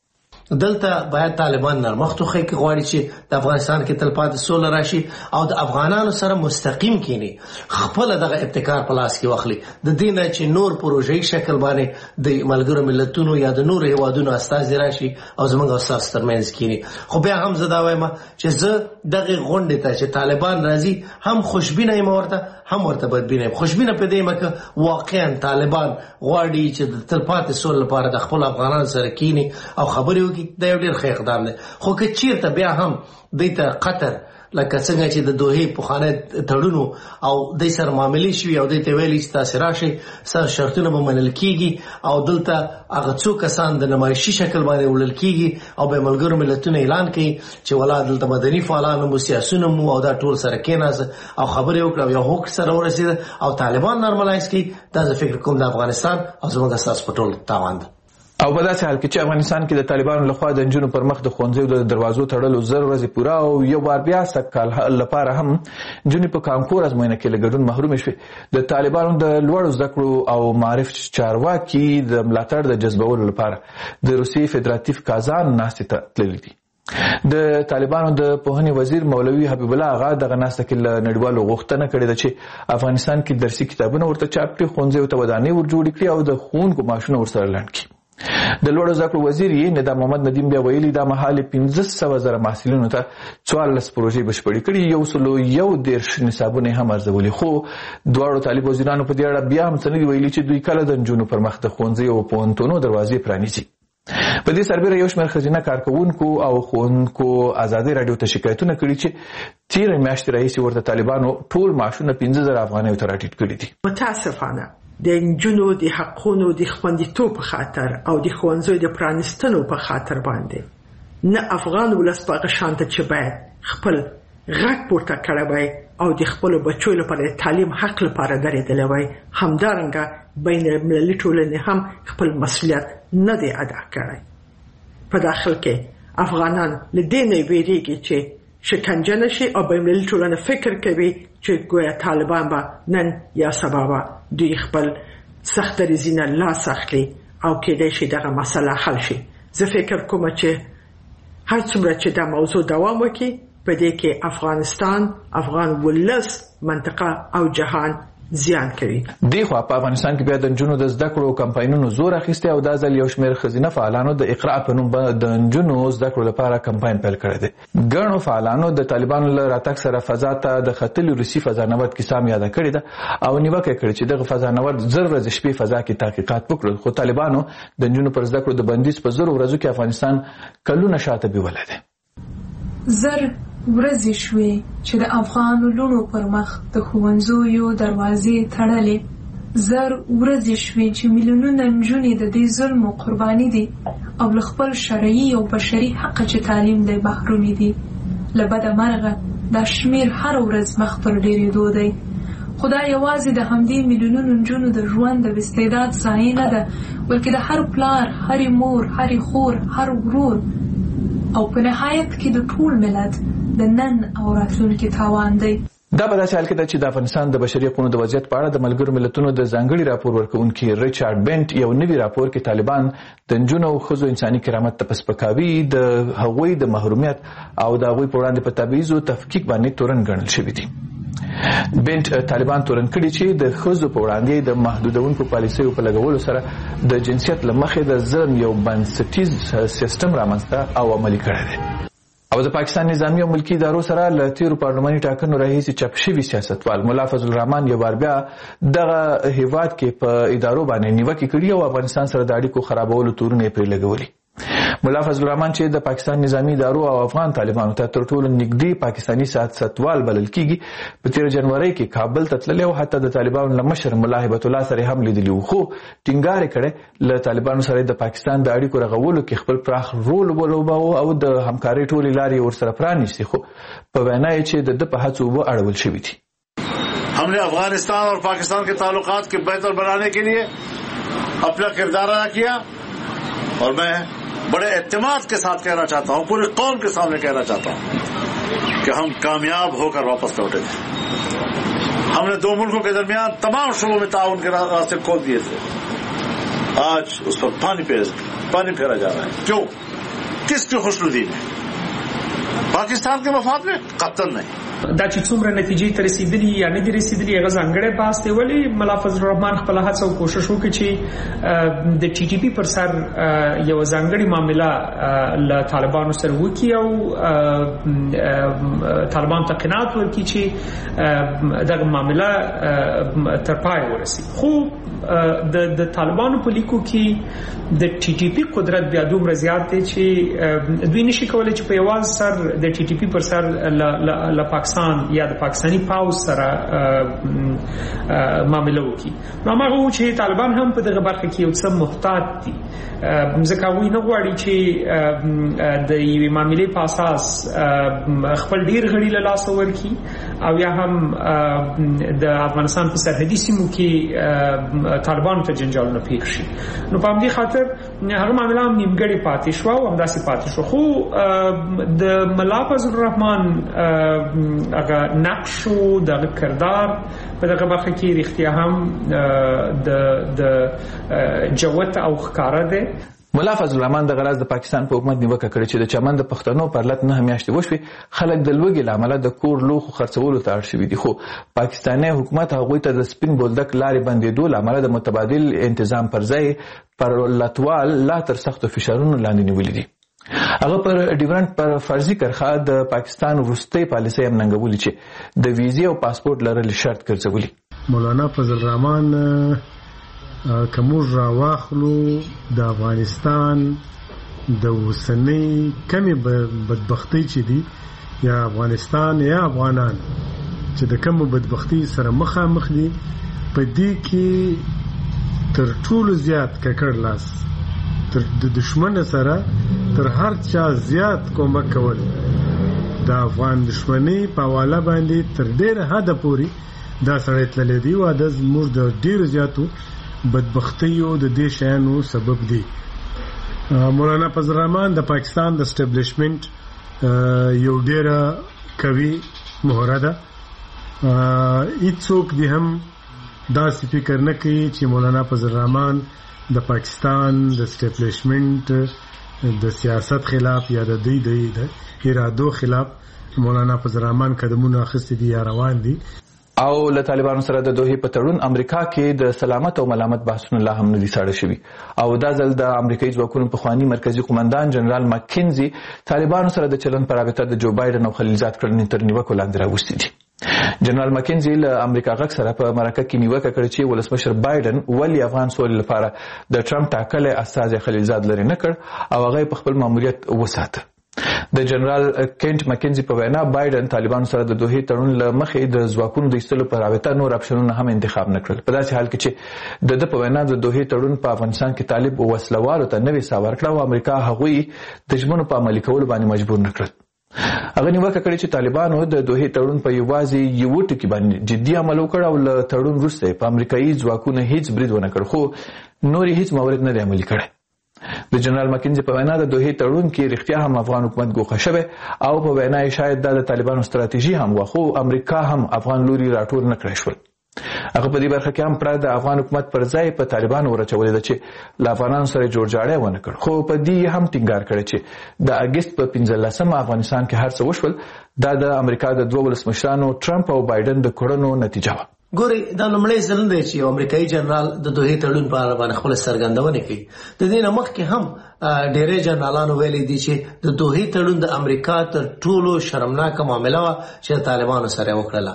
دلته باید طالبان نرمښت وښيي که غواړي چې د افغانستان کې تلپاتې سوله راشي او د افغانانو سره مستقیم کینی خپل دغه ابتکار په لاس کې واخلي د دې نه چې نور پروژې شکل باندې د ملګرو ملتونو یا د نور هیوادونو استازي راشي او زموږ استاد ترمنځ کینی. خو بیا هم زه دا وایم چې زه دغه غونډې ته چې طالبان راځي هم خوشبینه یم ورته هم ورته بدبینه یم. خوشبینه په دې مکه واقعا طالبان غواړي چې د تلپاتې سولې لپاره د خپل افغانانو سره کینی او خبرې وکړي. دا یو ډېر ښه اقدام دی. خو که چیرته بیا هم دوی ته قطر لکه څنګه چې د دوحې پخوانی تړونو او دوی سره معاملې شوي او دوی ته ویلي چې تاسې راشئ ستاسو شرطونه به منل کېږي او دلته هغه څو کسان د نمایشي شکل باندې وړل کېږي او به ملګرو ملتونه اعلان کوي چې ولا دلته مدني فعالان مو سیاسیون مو او دا ټول سره کېناست او خبرې وکړه او یو حق سره ورسېده او طالبان نارملایز کړي. دا زه فکر کوم د افغانستان او زموږ اساس په ټول تاوان ده. او په داسې حال کې چې افغانستان کې د طالبانو لخوا د نجونو پر مخ د ښوونځیو د دروازو تړلو 1000 ورځې پوره او یو بار بیا سږکال لپاره هم نجونې په کانکور ازموینه کې له ګډون محرومې شوې. د طالبانو د لوړو زده کړو او معارف چارواکي د ملاتړ د جذبولو لپاره د روسیې فدراتیف کازان ناستې ته تللي دي. د طالبانو د پوهنې وزیر مولوي حبیب الله آغا دغه ناسته کې له نړیوالو غوښتنه کړې ده چې افغانستان کې درسي کتابونه ورته چاپ کړي، ښوونځیو ته ودانۍ ور جوړې کړي او د ښوونکو معاشونه ورسره لنډ کړي. د لوړو زده کړو وزیر یې ندا محمد ندیم بیا ویلي دا مهال 1500 محصلینو ته 14 پروژې بشپړې کړي، 111 نصابونه هم ارزولي. خو دواړو طالب وزیرانو په دې اړه بیا هم څه نه دي ویلي چې دوی کله د نجونو پر مخ د ښوونځیو او پوهنتونونو دروازې پرانیزي. په دې سربېره یو شمېر ښځینه کارکوونکو او ښوونکو ازادي راډیو ته شکایتونه کړي چې تېره میاشتې راهیسې ورته طالبانو ټول معاشونه 15000 افغانیو ته راټیټ کړي دي. متاسفانه د نجونو د حقونو د خوندیتوب په خاطر او د ښوونځیو د پرانیستلو په خاطر باندې نه افغان ولس په هغه شانته چې باید خپل غږ پورته کړی وای او د خپلو بچو لپاره د تعلیم حق لپاره درېدلی وای، همدارنګه بین المللي ټولنې هم خپل مسؤلیت نه دی ادا کړی. په داخل کې افغانان له دې نه ویریږي چې شکنجه نشي او بین المللي ټولنه فکر کوي چې ګویا طالبان به نن یا سبا به دوی خپل سخت دریځونه لاس اخلي او کېدای شي دغه مسله حل شي. زه فکر کوم چې هر څومره چې دا موضوع دوام وکړي په دې کې افغانستان، افغان ولس، منطقه او جهان زیان کوي. دی خو په افغانستان کې بیا د نجونو د زده کړو کمپاینونو زور اخیستی او دا ځل یو شمېر ښځینه فعالانو د اقرا په نوم د نجونو زده کړو لپاره کمپاین پیل کړی دی. ګڼو فعالانو د طالبانو له راتګ سره فضا ته د ختلي روسي فضانورد کیسه هم یاده کړې ده او نیوکه کړې چې دغه فضانورد 1000 ورځې شپې فضا کې تحقیقات وکړل، خو طالبانو د نجونو پر زده کړو د بندیز په 1000 ورځو کې افغانستان کلونه شاته بیولی دی. 1000 ورځې شوې چې د افغان لونو پر مخ د ښوونځیو دروازې تړلې، 1000 ورځې شوې چې میلیونونه نجونې د دې ظلم قرباني دي او له خپل شرعي او بشري حق چې تعلیم دی محرومې دي. له بده مرغه دا شمېر هر ورځ مخ پر ډېرېدو دی. خو دا یوازې د همدې میلیونونو نجونو د ژوند د استعداد ضایع نه ده، بلکې د هر پلار، هرې مور، هرې خور، هر ورور او په نهایت کې د ټول ملت د نن او راتلونکي تاوان دی. دا په داسې حال کې ده چې د افغانستان د بشري حقوقو د وضعیت په اړه د ملګرو ملتونو د ځانګړي راپور ورکوونکي ریچارډ بنټ یو نوي راپور کې طالبان د نجونو او ښځو انساني کرامت ته په سپکاوي، د هغوی د محرومیت او د هغوی په وړاندې په تبعیض او تفکیک باندې تورن ګڼل شوي دي. بنټ طالبان تورن کړي چې د ښځو په وړاندې د محدودونکو پالیسیو په لګولو سره د جنسیت له مخې د ظلم یو بنسټیز سیستم رامنځته او عملي کړی دی. او د پاکستان نظامی او ملکی ادارو سره له تیرو پارلماني ټاکنو راهیسې چاپ شوي سیاستوال ملا فضل الرحمن یو بار بیا دغه هیواد کې په ادارو باندې نیوکې کړي او افغانستان سره د اړیکو خرابولو تورونه یې پرې لګولي. ملا فضل الرحمن چې د پاکستان نظامی ادارو او افغان طالبانو ته تر ټولو نږدې پاکستاني سیاستوال بلل کیږي، په 13 جنوري کې کابل ته تللی او حتی د طالبانو له مشر ملا هیبت الله سره هم لیدلی و، خو ټینګار کړي له طالبانو سره د پاکستان د اړیکو رغولو کې خپل پراخ رول ولوباوه او د همکارۍ ټولې لارې ورسره پرانیستي، خو په وینا یې چې د په هڅو اړول شوي دي. हमने अफगानिस्तान और पाकिस्तान के ताल्लुकात के बेहतर बनाने के लिए अपना किरदार अदा किया और मैं बड़े एतमाद के साथ कहना चाहता हूं, पूरी कौम के सामने कहना चाहता हूं कि हम कामयाब होकर वापस लौटे थे। हमने दो मुल्कों के दरमियान तमाम शोबों में ताउन के रास्ते खोल दिए थे। आज उस पर पानी फेरा जा रहा है। क्यों? किसकी खुशनुदी में, पाकिस्तान के मफाद में कतई नहीं। دا چې څومره نتیجې ته رسیدلی یا نه دي رسیدلی هغه ځانګړی بحث دی، ولی ملا فضل الرحمن خپل هڅه او کوشش وکړي چې د ټي ټي پی پر سر یو ځانګړی معامله له طالبانو سره وکړي او طالبان ته قناعت ورکړي چې دغه معامله تر پای ورسي. خو د طالبانو په لیکو کې د ټي ټي پی قدرت بیا دومره زیات دی چې دوی نشي کولای چې په یوازې سر د ټي ټي پی پر سر له پاکستان یا د پاکستانی پاوز سره معامله وکړي. نو هغه چې طالبان هم په دغه برخه کې یو څه محتاط دي، ځکه هغوی نه غواړي چې د یوې معاملې په اساس خپل ډیر غړي له لاسه ورکړي او یا هم د افغانستان په سرحدي سیمو کې طالبانو ته جنجالونه پیښ شي. نو په همدې خاطر هغه معامله هم نیمګړې پاتې شوه او همداسې پاتې شو. خو د ملا فضل الرحمن هغه نقش او دغه کردار په دغه برخه کې رښتیا هم د جوت او ښکارا ده. ملا فضل الرحمن د غراز د پاکستان په حکومت نیوکه کړې چې د چمن د پښتنو پر لټ نه میاشتې وشوي خلک د لوګي لامل د کور لوخو خرڅولو ته اړ شوي دي، خو پاکستاني حکومت هغه ته د سپین بولدک لارې بندېدو لامل د متبادل انتظام پر ځای پر لټوال لا تر سختو فشارونو لاندې نیولې دي. هغه پر ډیورنټ پر فرضي کرخه د پاکستان وروستۍ پالیسۍ هم ننګولې چې د ویزې او پاسپورت لرل شرط ګرځولي. مولانا فضل الرحمن کومور راواخلو د افغانستان د وسنۍ کمی بدبختی چې دي یا افغانستان یا افغانان چې د کوم بدبختی سره مخامخ دي په دې کې تر ټولو زیات ککړ لاس تر د دشمن سره تر هر چا زیات کومک کول د افغان دشمنی په حواله باندې تر ډېر حد پورې دا سړی تللی دی او د زموږ د ډېرو زیاتو بدبختیو د دې شیانو سبب دی. مولانا فضل الرحمن د پاکستان د اسټابلیشمنت یو ډېره قوي مهره ده. هیڅوک دې هم داسې فکر نه کوي چې مولانا فضل الرحمن د پاکستان د اسټابلیشمنت د سیاست خلاف یا د دوی د ارادو خلاف مولانا فضل الرحمن قدمونه اخیستي دي یا روان دي. او له طالبانو سره د دوحې په تړون امریکا کې د سلامت او ملامت بحثونه لا هم نه دي ساړه شوي او دا ځل د امریکایي ځواکونو پخواني مرکزي قومندان جنرال مکینزي طالبانو سره د چلند په رابطه د جو بایډن او خلیلزاد کړنې تر نیوکو لاندې راوستي دي. جنرال مکینزي له امریکا غږ سره په مرکه کې نیوکه کړې چې ولسمشر بایډن ولې افغان سولې لپاره د ټرمپ ټاکلی استازی خلیلزاد لرې نه کړ او هغه په خپل ماموریت وساته. د جنرال کینټ مکینزي په وینا بایډن طالبانو سره د دوحې تړون له مخې د ځواکونو د ایستلو په رابطه نور اپشنونه هم انتخاب نه کړل. په داسې حال کې چې د په وینا د دوحې تړون په افغانستان کې طالب وسلوالو ته نوې ساه ورکړه او امریکا هغوی د ژمنو په عملي کولو باندې مجبور نه کړل. هغه نیوکه کړې چې طالبانو د دوحې تړون په یوازې یو ټکي باندې جدي عمل وکړ او له تړون وروسته په امریکایي ځواکونو هیڅ برید ونه کړ، خو نور هیڅ مورد نه دی عملي کړی. د جنرال مکینزي په وینا د دوحې تړون کې رښتیا هم افغان حکومت ګوښه شوی او په وینا یې شاید دا د طالبانو ستراتیژي هم وه، خو امریکا هم افغان لوري راټول نه کړی شول. هغه په دې برخه کې هم پرته د افغان حکومت پر ځای په طالبانو ورچولې ده چې له افغانانو سره جوړجاړی ونه کړ، خو په دې هم ټینګار کړی چې د اګست په 15 افغانستان کې هر څه وشول دا د امریکا د دوه ولسمشرانو ټرمپ او بایډن د کړنو نتیجه وه. ګوري دا لومړی ځل دی چې امریکایي جنرال د دوحې تړون په اړه باندې خپل څرګندونه کوي. د دې نه مخکې هم ډېری جنرالانو ویلي دي چې د دوحې تړون د امریکا تر ټولو شرمناکه معامله وه چې طالبانو سره وکړله.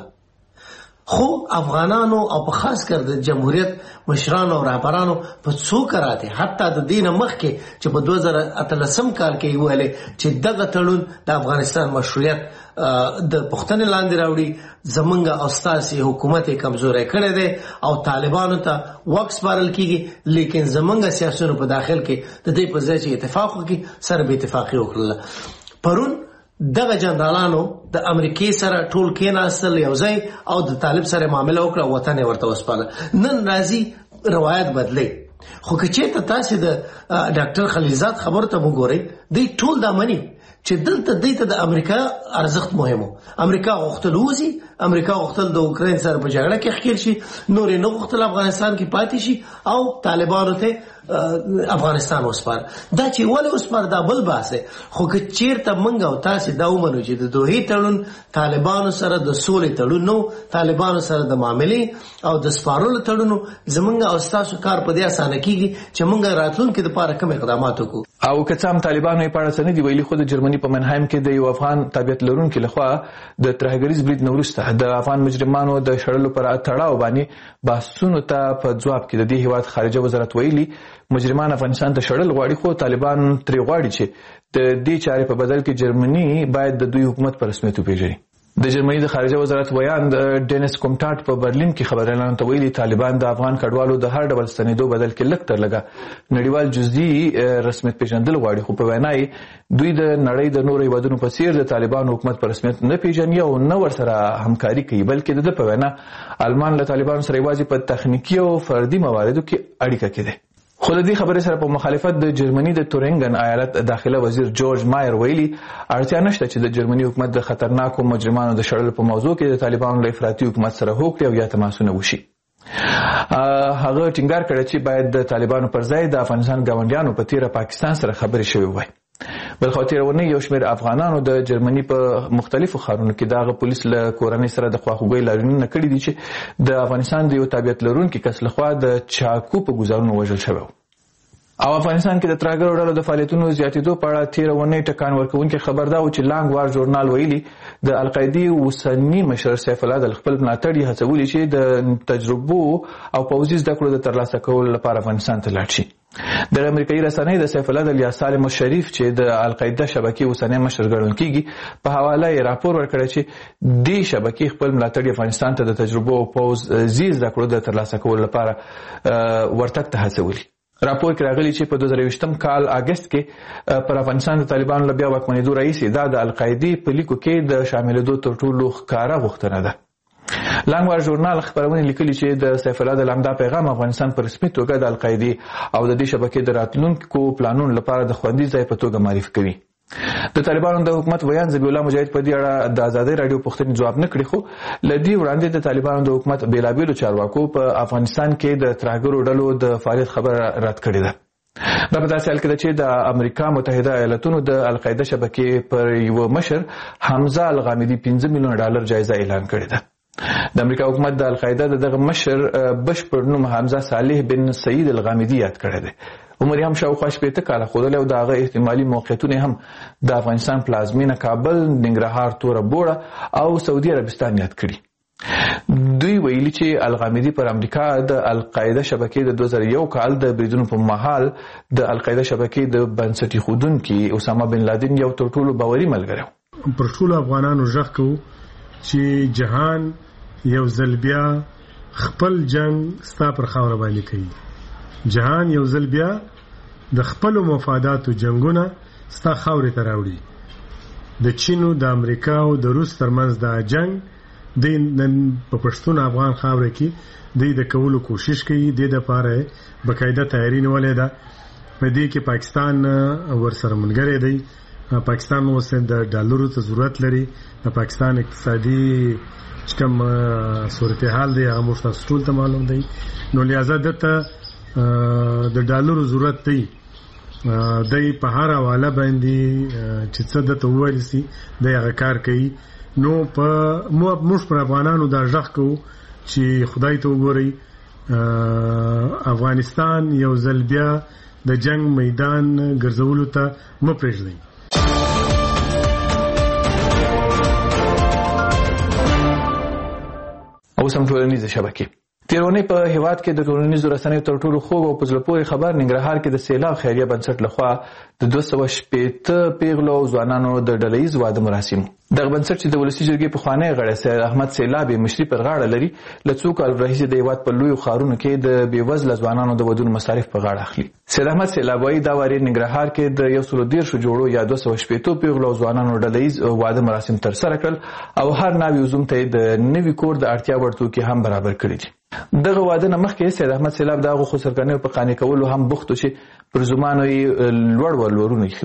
خو افغانانو او په خاص کر د جمهوریت مشرانو او رهبرانو په څو کراته حتی د دینه مخکې چې په 2013 کال کې ویلي چې دغه تړون د افغانستان مشروعیت د پښتنې لاندې راوړي، زمونږ او ستاسې حکومت کمزوري کړی دی او طالبانو ته وقت سپارل کیږي، لیکن زمونږ سیاسيونو په داخل کې د دې په ځای چې اتفاق وکړي سره به اتفاقي وکړل. پرون دغه جنرالانو د امریکای سره ټول کېناستل یو ځای او د طالب سره معامله وکړه، وطن ورته وسپاله. نن راځي روایت بدلی، خو که چېرته تاسو د ډاکټر خلیلزاد خبرو ته وګورئ، دوی ټول دا مني چې دلته دیته د امریکا ارزښت مهمو. امریکا غوښتل وځي، امریکا غوښتل د اوکراین سره په جګړه کې ښکیل شي، نور نه غوښتل افغانستان کې پاتې شي او طالبانو ته افغانستان وسپار. دا چې ولې وسپار دا بل بحث دی، خو که چیرته موږ او تاسې دا ومنو چې د دوحې تړون طالبانو سره د سولې تړون نو، طالبانو سره د معاملې او د سپارلو تړون، زمونږ او ستاسو کار په دې اسانه کیږي چې موږ راتلونکي دپاره کوم اقدامات وکړو. او که څه هم طالبانو یې په اړه څه نه دي ویلي، خو د جرمني په منهایم کې د یو افغان تابعیت لرونکي لخوا د ترهګریز برید نه وروسته د افغان مجرمانو د شړلو پر تړاو باندې بحثونو ته په ځواب کې د دې هیواد خارجه وزارت ویلي مجرمان افغانستان ته شړل غواړي، خو طالبان ترې غواړي چې د دې چارې په بدل کې جرمني باید د دوی حکومت په رسمیت وپېژني. د جرمني د خارجه وزارت ویان ډینس کومټاټ په برلین کې خبريالانو ته ویلي طالبان د افغان کډوالو د هر ډول ستنېدو بدل کې لږ تر لږه نړیوال جزئي رسمیت پیژندل غواړي، خو په وینا یې دوی د نړۍ د نورو هیوادونو په څیر د طالبانو حکومت په رسمیت نه پیژني او نه ورسره همکاري کوي، بلکې د په وینا آلمان له طالبانو سره یوازې په تخنیکي او فردي مواردو کې اړیکه کې ده. خو د دې خبرې سره په مخالفت د جرمني د تورینګن ایالت داخله وزیر جورج مایر ویلي اړتیا نشته چې د جرمني حکومت د خطرناکو مجرمانو د شړلو په موضوع کې د طالبانو له افراطي حکومت سره هوکړې او یا تماسونه وشي. هغه ټینګار کړی چې باید د طالبانو پر ځای د افغانستان ګاونډیانو په تیره پاکستان سره خبرې شوې وای. بلخو تیرونه یو شمېر افغانانو د جرمني په مختلفو ښارونو کې دغه پولیس له کورنۍ سره د خواخوږۍ لاریونونه کړي دي چې د افغانستان د یو تابعیت لرونکي کس لخوا د چاقو په ګوزارونو وژل شوی. او افغانستان کې د ترهګرو ډلو د فعالیتونو زیاتېدو په اړه تیره اونۍ ټکان ورکوونکی خبر دا و چې لانګ وار ژورنال ویلي د القاعدې اوسني مشر سیف العدل خپل ملاتړي هڅولي چې د تجربو او پوځي زده کړو د ترلاسه کولو لپاره افغانستان ته لاړ شي. د امریکایي رسنۍ د سیف العدل یا سالم الشریف چې د القاعده شبکې اوسنی مشر ګڼل کیږي په حواله یې راپور ورکړی چې دې شبکې خپل ملاتړي افغانستان ته د تجربو او پوځي زده کړو د ترلاسه کولو لپاره ورتګ ته هڅولي. راپور کې راغلی چې په 2020 کال اگست کې پر افغانستان د طالبانو له بیا واکمنېدو راهیسې دا د القاعدې په لیکو کې د شاملېدو تر ټولو ښکاره غوښتنه ده. لانګوار ژورنال خبرونه لیکلي چې د سیف العدل همدا پیغام افغانستان په رسمي توګه د القاعدې او د دې شبکې د راتلونکو پلانونو لپاره د خوندي ځای په توګه معرفي کوي. د طالبانو د حکومت ویان ذبیح الله مجاهد په دې اړه د ازادۍ راډیو پوښتنې ځواب نه کړي، خو له دې وړاندې د طالبانو د حکومت بېلابېلو چارواکو په افغانستان کې د ترهګرو ډلو د فعالیت خبره رد کړې ده. دا په داسې حال کې ده چې د امریکا متحده ایالتونو د القاعده شبکې پر یو مشر حمزه الغامدي $15 میلیون جایزه اعلان کړې ده. د امریکا حکومت د القاعده دغه مشر بشپړ نوم حمزه صالح بن سعید الغامدي یاد کړی دی. عمر هم شاوخوا 80 کاله ښودلی او د هغه احتمالي موقعیتونه هم د افغانستان پلازمینه کابل، ننګرهار، توره بوړه او سعودي عربستان یاد کړي. دوی ویلي چې الغامدي پر امریکا د القاعده شبکې د 2001 کال د بریدونو په مهال د القاعده شبکې د بنسټ ایښودونکي اسامه بن لادن یو تر ټولو باوري ملګری و. پر ټولو افغانانو غږ کوو چې جهان یو ځل بیا خپل جنگ ستا پر خاوره باندې کوي. جهان یو ځل بیا د خپل مفاداتو جنگونه ستا خاورې ته راوړي. د چین او د امریکا او د روس ترمنځ دا جنگ د نن په پښتون افغان خاوره کې د کولو کوشش کوي. د لپاره بقاعده تیاری نیولې ده. په دې کې پاکستان ورسره ملګری دی. پاکستان اوس د ډالرو ته ضرورت لري. د پاکستان اقتصادي کوم صورتحال دی هغه موږ تاسو ټول ته معلوم دی. نو لہذا دته د ډالرو ضرورت دی. دای په هر حواله باندې چې څه د توویل سي د هغه کار کوي. نو په موږ پر افغانانو دا ځخ کو چې خدای ته وګوري افغانستان یو ځل بیا د جنگ میدان ګرځولو ته مپرېږدي. او سم ټولنیزه شبکې تیرونی په هیواد کې د ټولنیزو رسنیو تر ټولو خوږ او په زړه پورې خبر ننګرهار کې د سیلاب خیریه بنسټ لخوا د 260 پیغلو او ځوانانو د ډلهییز واده مراسم. دغه بنسټ چې د ولسي جرګې پخوانی غړی سید احمد سیلابي مشري پر غاړه لري له څو کالو راهیسې د هیواد په لویو ښارونو کې د بېوزله ځوانانو د ودونو مصارف په غاړه اخلي. سید احمد سیلابي دا واري ننګرهار کې د 113 جوړو یا 260 پیغلو او ځوانانو ډلهییز واده مراسم ترسره کړل او هر ناوی عزوم ته د نوي کور د اړتیا وړ توکي هم برابر کړي دي. دغه واده نه مخکې سید احمد سیلاب دغه خسرګنیو په قانع کولو هم بوخت چې پر زمانو یې لوړ ورلورونه خو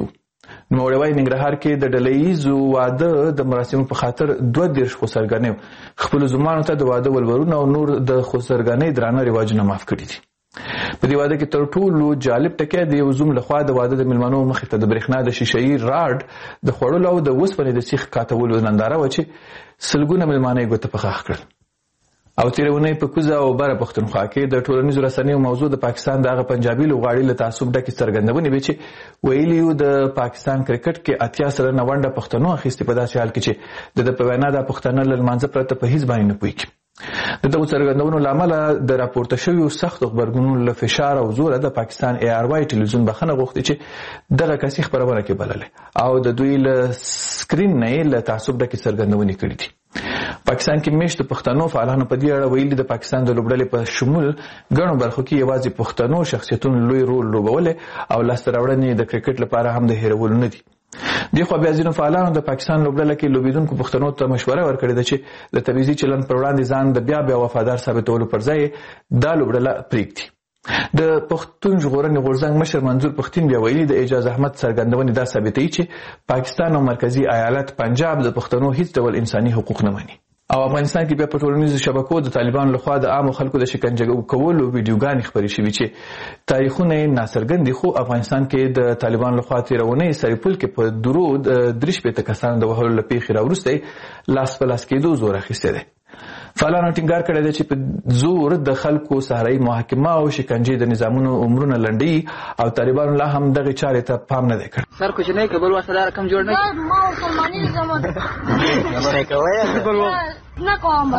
نوموړی وايي ننګرهار کې د ډلهییزو واده د مراسمو په خاطر 22 خسرګنۍ خپلو زومانو ته د واده ولورونه او نور د خسرګنۍ درانه رواجونه معاف کړي دي. په دې واده کې تر ټولو جالب ټکی د یو زوم لخوا د واده د میلمنو مخې ته د برېښنا د شیشهیي راډ د خوړلو او د اوسپنې د سیخ کاتولو ننداره وه چې سلګونه میلمانه یې ګوته په غاښ کړل. او تېره اونۍ په کوزه او بره پښتونخوا کې د ټولنیزو رسنیو موضوع د پاکستان د هغه پنجابي لوبغاړي له تعصب ډکې څرګندونې وې چې ویلي یو د پاکستان کرکټ کې 80 سلنه ونډه پښتنو اخیستې په داسې حال کې چې د په وینا دا پښتانه له لمانځه پرته په هیڅ باندې نه پوهېږي. د دغو څرګندونو له امله د راپورته شویو سختو غبرګونونو له فشار او زوره د پاکستان ARY ټلویزیون بخښنه غوښتې چې دغه کسي خپرونه کې بللې او د دوی له سکرین نه یې له تعصب ډکې څرګندونې کړې دي. پاکستان کې میشت پښتنو فعالانو په دې اړه ویلي د پاکستان د لوبډلې په شمول ګڼو برخو کې یوازې پښتنو شخصیتونو لوی رول لوبولی او لاسته راوړنې د کرکټ لپاره هم د هیرولو نه دي. دې خوا بیا ځینو فعالانو د پاکستان لوبډله کې لوبېدونکو پښتنو ته مشوره ورکړې ده چې د تبعیضي چلند پر وړاندې ځان د بیا وفادار ثابتولو پر ځای دا لوبډله پرېږدي. د پښتون ژغورنې غورځنګ مشر منظور پښتین بیا ویلي د اعجاز احمد څرګندونې دا ثابتوي چې پاکستان او مرکزي ایالت پنجاب د پښتنو هیڅ ډول انساني حقوق نه مني. او افغانستان کې بیا په ټولنیزو شبکو د طالبانو لخوا د عامو خلکو د شکنجه کولو ویډیوګانې خپرې شوي چې تاریخونه یې ناڅرګند دي، خو افغانستان کې د طالبانو لخوا تېره اونۍ سرپل کې په درود 63 کسانو د وهلو له پیښې راوروسته لاس په لاس کېدو زور اخیستی دی. فعالانو ټینګار کړی دی چې په زور د خلکو سهارایي محاکمه او شکنجې د نظامونو عمرونه لنډوي او طالبانو لا هم دغې چارې ته پام نه دی کړی. سر کوچنی که بل وخت دا رقم جوړ نه کړي ما مسلماني زمون نه کوم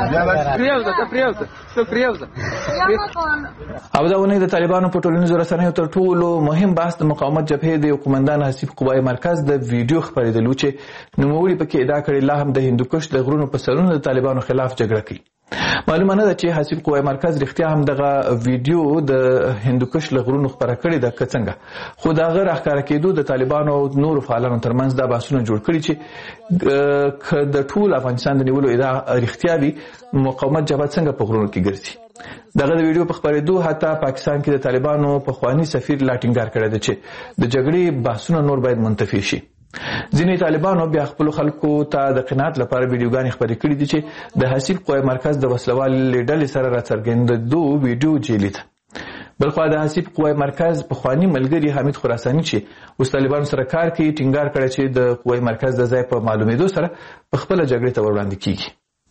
او دا ونې د طالبانو په ټولنیزو رسنیو تر ټولو مهم بحث د مقاومت جبهې د قومندان حسیب قوای مرکز د ویډیو خپرېدلو چې نوموړي پکې ادعا کړې لا هم د هندوکش د غرونو په سرونو د طالبانو خلاف جګړه کوي. معلومه نه ده چې حسیب قوای مرکز رښتیا هم دغه ویډیو د هندوکش له غرونو خپره کړې ده که څنګه، خو د هغه راښکاره کېدو د طالبانو او نورو فعالانو ترمنځ دا بحثونه جوړ کړي چې که د ټول افغانستان د نیولو ادعا رښتیا وي مقاومت جبهه څنګه په غرونو کې ګرځي. دغه د ویډیو په خپرېدو حتی پاکستان کې د طالبانو پخواني سفیر لا ټینګار کړی دی چې د جګړې بحثونه نور باید منتفي شي. ځینې طالبانو بیا خپلو خلکو ته د قناعت لپاره ویډیوګانې خپرې کړي دي چې د حسیب قوای مرکز د وسلوالې ډلې سره راڅرګندېدو ویډیو جعلي ده. بلخوا د حسیب قوای مرکز پخواني ملګري حمید خراساني چې اوس طالبانو سره کار کوي ټینګار کړی چې د قوای مرکز د ځای په معلومېدو سره په خپله جګړې ته وړاندې کیږي.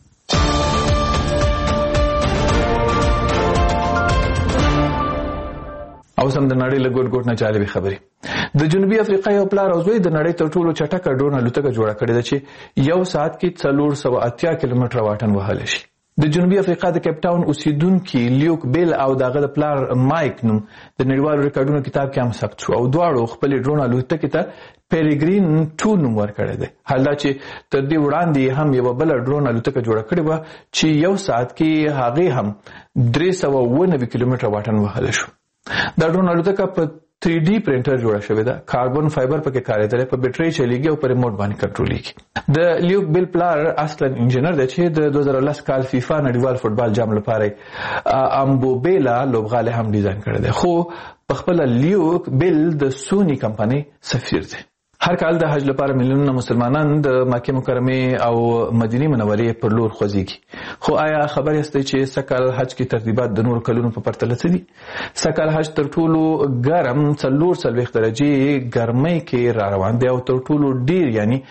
اوس هم د نړۍ له ګوټ ګوټ نه جالبې خبرې. د جنوبي افریقا یو پلار او زوی د نړۍ تر ټولو چټکه ډرون الوتکه جوړه کړې ده چې یو ساعت کې 480 کیلومتره واټن وهلی شي. د جنوبي افریقا د کیپ ټاون اوسیدونکي لیوک بیل او دغه د پلار مایک نوم د نړیوالو ریکارډونو کتاب کې هم ثبت شو او دواړو خپلې ډرون الوتکې ته پیریګرین 2 نوم ورکړی دی. حال دا چې تر دې وړاندې هم یوه بله ډرون الوتکه جوړه کړې وه چې یو ساعت کې هغې هم 390 کیلومتره واټن وهلی شو. دا ډرون الوتکه په 3D پرنټر جوړه شوې ده، کاربن فایبر پکې کارېدلی، په بیټرۍ چلیږي او په ریموټ باندې کنټرولېږي. د لیوک بیل پلار اصلا انجینر دی چې د 2010 کال فیفا نړیوال فوټبال جام لپاره امبوبیلا لوبغالی هم ډیزاین کړی دی، خو په خپله لیوک بیل د سونی کمپنۍ سفیر دی. هر کال د حج لپاره میلیونونه مسلمانان د مکې مکرمې او مدینې منورې پر لور خوځېږي. خو آیا خبر یاستئ چې سږکال حج کې ترتیبات د نورو کلونو په پرتله څه دي؟ سږکال حج تر ټولو ګرم 44 درجې ګرمۍ کې را روان دی او تر ټولو ډیر یعنی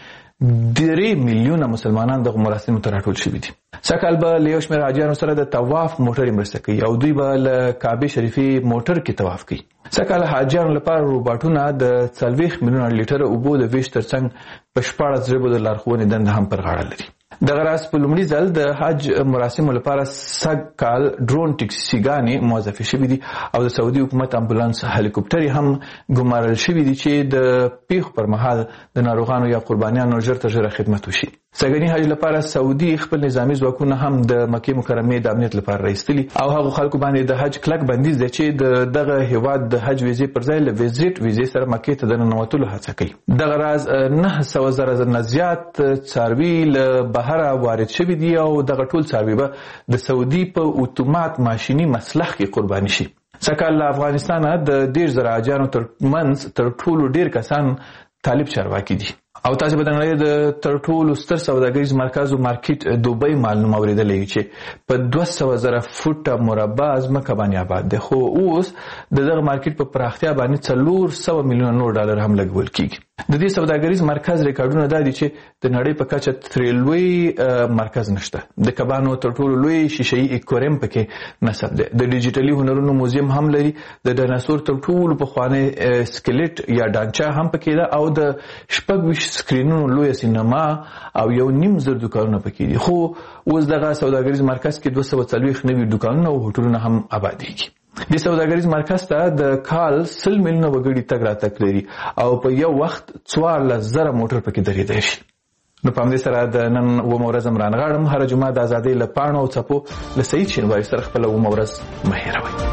3 میلیونه مسلمانان دغه مراسمو ته راټول شوي دي. سږکال به له یو شمېر حاجیانو سره د طواف موټرې مرسته کوي او دوی به له کعبې شریفې موټر کې طواف کوي. سږکال حاجیانو لپاره روباټونه د 40 میلیونه لیټره اوبو د ویش ترڅنګ په 14 ژبو د لارښوونې دنده هم پر غاړه لري. دغه راز په لومړي ځل د حج مراسمو لپاره سږکال ډرون ټکسیګانې موظفې شوي دي او د سعودي حکومت امبولانس هلیکوپټرې هم ګمارل شوي دي چې د پیښو پر مهال د ناروغانو یا قربانیانو ژر تر ژره خدمت وشي. سږني حج لپاره سعودي خپل نظامي ځواکونه هم د مکې مکرمې د امنیت لپاره راایستلي او هغو خلکو باندې د حج کلک بندیز دی چې دغه هیواد د حج ویزې پر ځای له ویزیټ ویزې سره مکې ته د ننوتلو هڅه کوي. دغه راز 900,000 نه زیات څاروي له بهره وارد شوي دي او دغه ټول څاروي به د سعودي په اتومات ماشیني مسلخ کې قرباني شي. سږکال له افغانستانه د 10,000 حاجیانو ترمنځ تر ټولو ډیر کسان طالب چارواکي دي او تاسو به د نړۍ د تر ټولو ستر سوداګریز مرکز مارکیټ دوبۍ معلومه اوریدلې چې په 200,000 فوټه مربع ځمکه باندې آباد دی، خو اوس دغه مارکیټ په پراختیا باندې 400 میلیون ډالر هم لګول کیږي. د دې سوداګریز مرکز ریکارډونه دا دي چې د نړۍ په کچه ترې لوی مرکز نشته. د کبانو تر ټولو لوی شیشه‌ای اکواریم پکې نصب دی. د ډیجیټلي هنرونو موزیم هم لري. د ډایناسور تر ټولو پخوانی سکلیټ یا ډانچا هم پکې ده او د 26 سکرینونو لوی سینما او 1.5 دکانونه پکې دي. خو اوس دغه سوداګریز مرکز کې 240 نوي دکانونه او هوټلونه هم آبادېږي. د سوداګریز مرکز ته د کال 100 میلیونه وګړي تګ راتګ لري او په یو وخت 14,000 موټر پکې درېدای شي. نو په همدې سره د نن اومه ورځ رانغاړم. هره جمعه د ازادۍ له پاڼو او څپو له سعید شینواري سره خپله اومه ورځ مه هېروئ.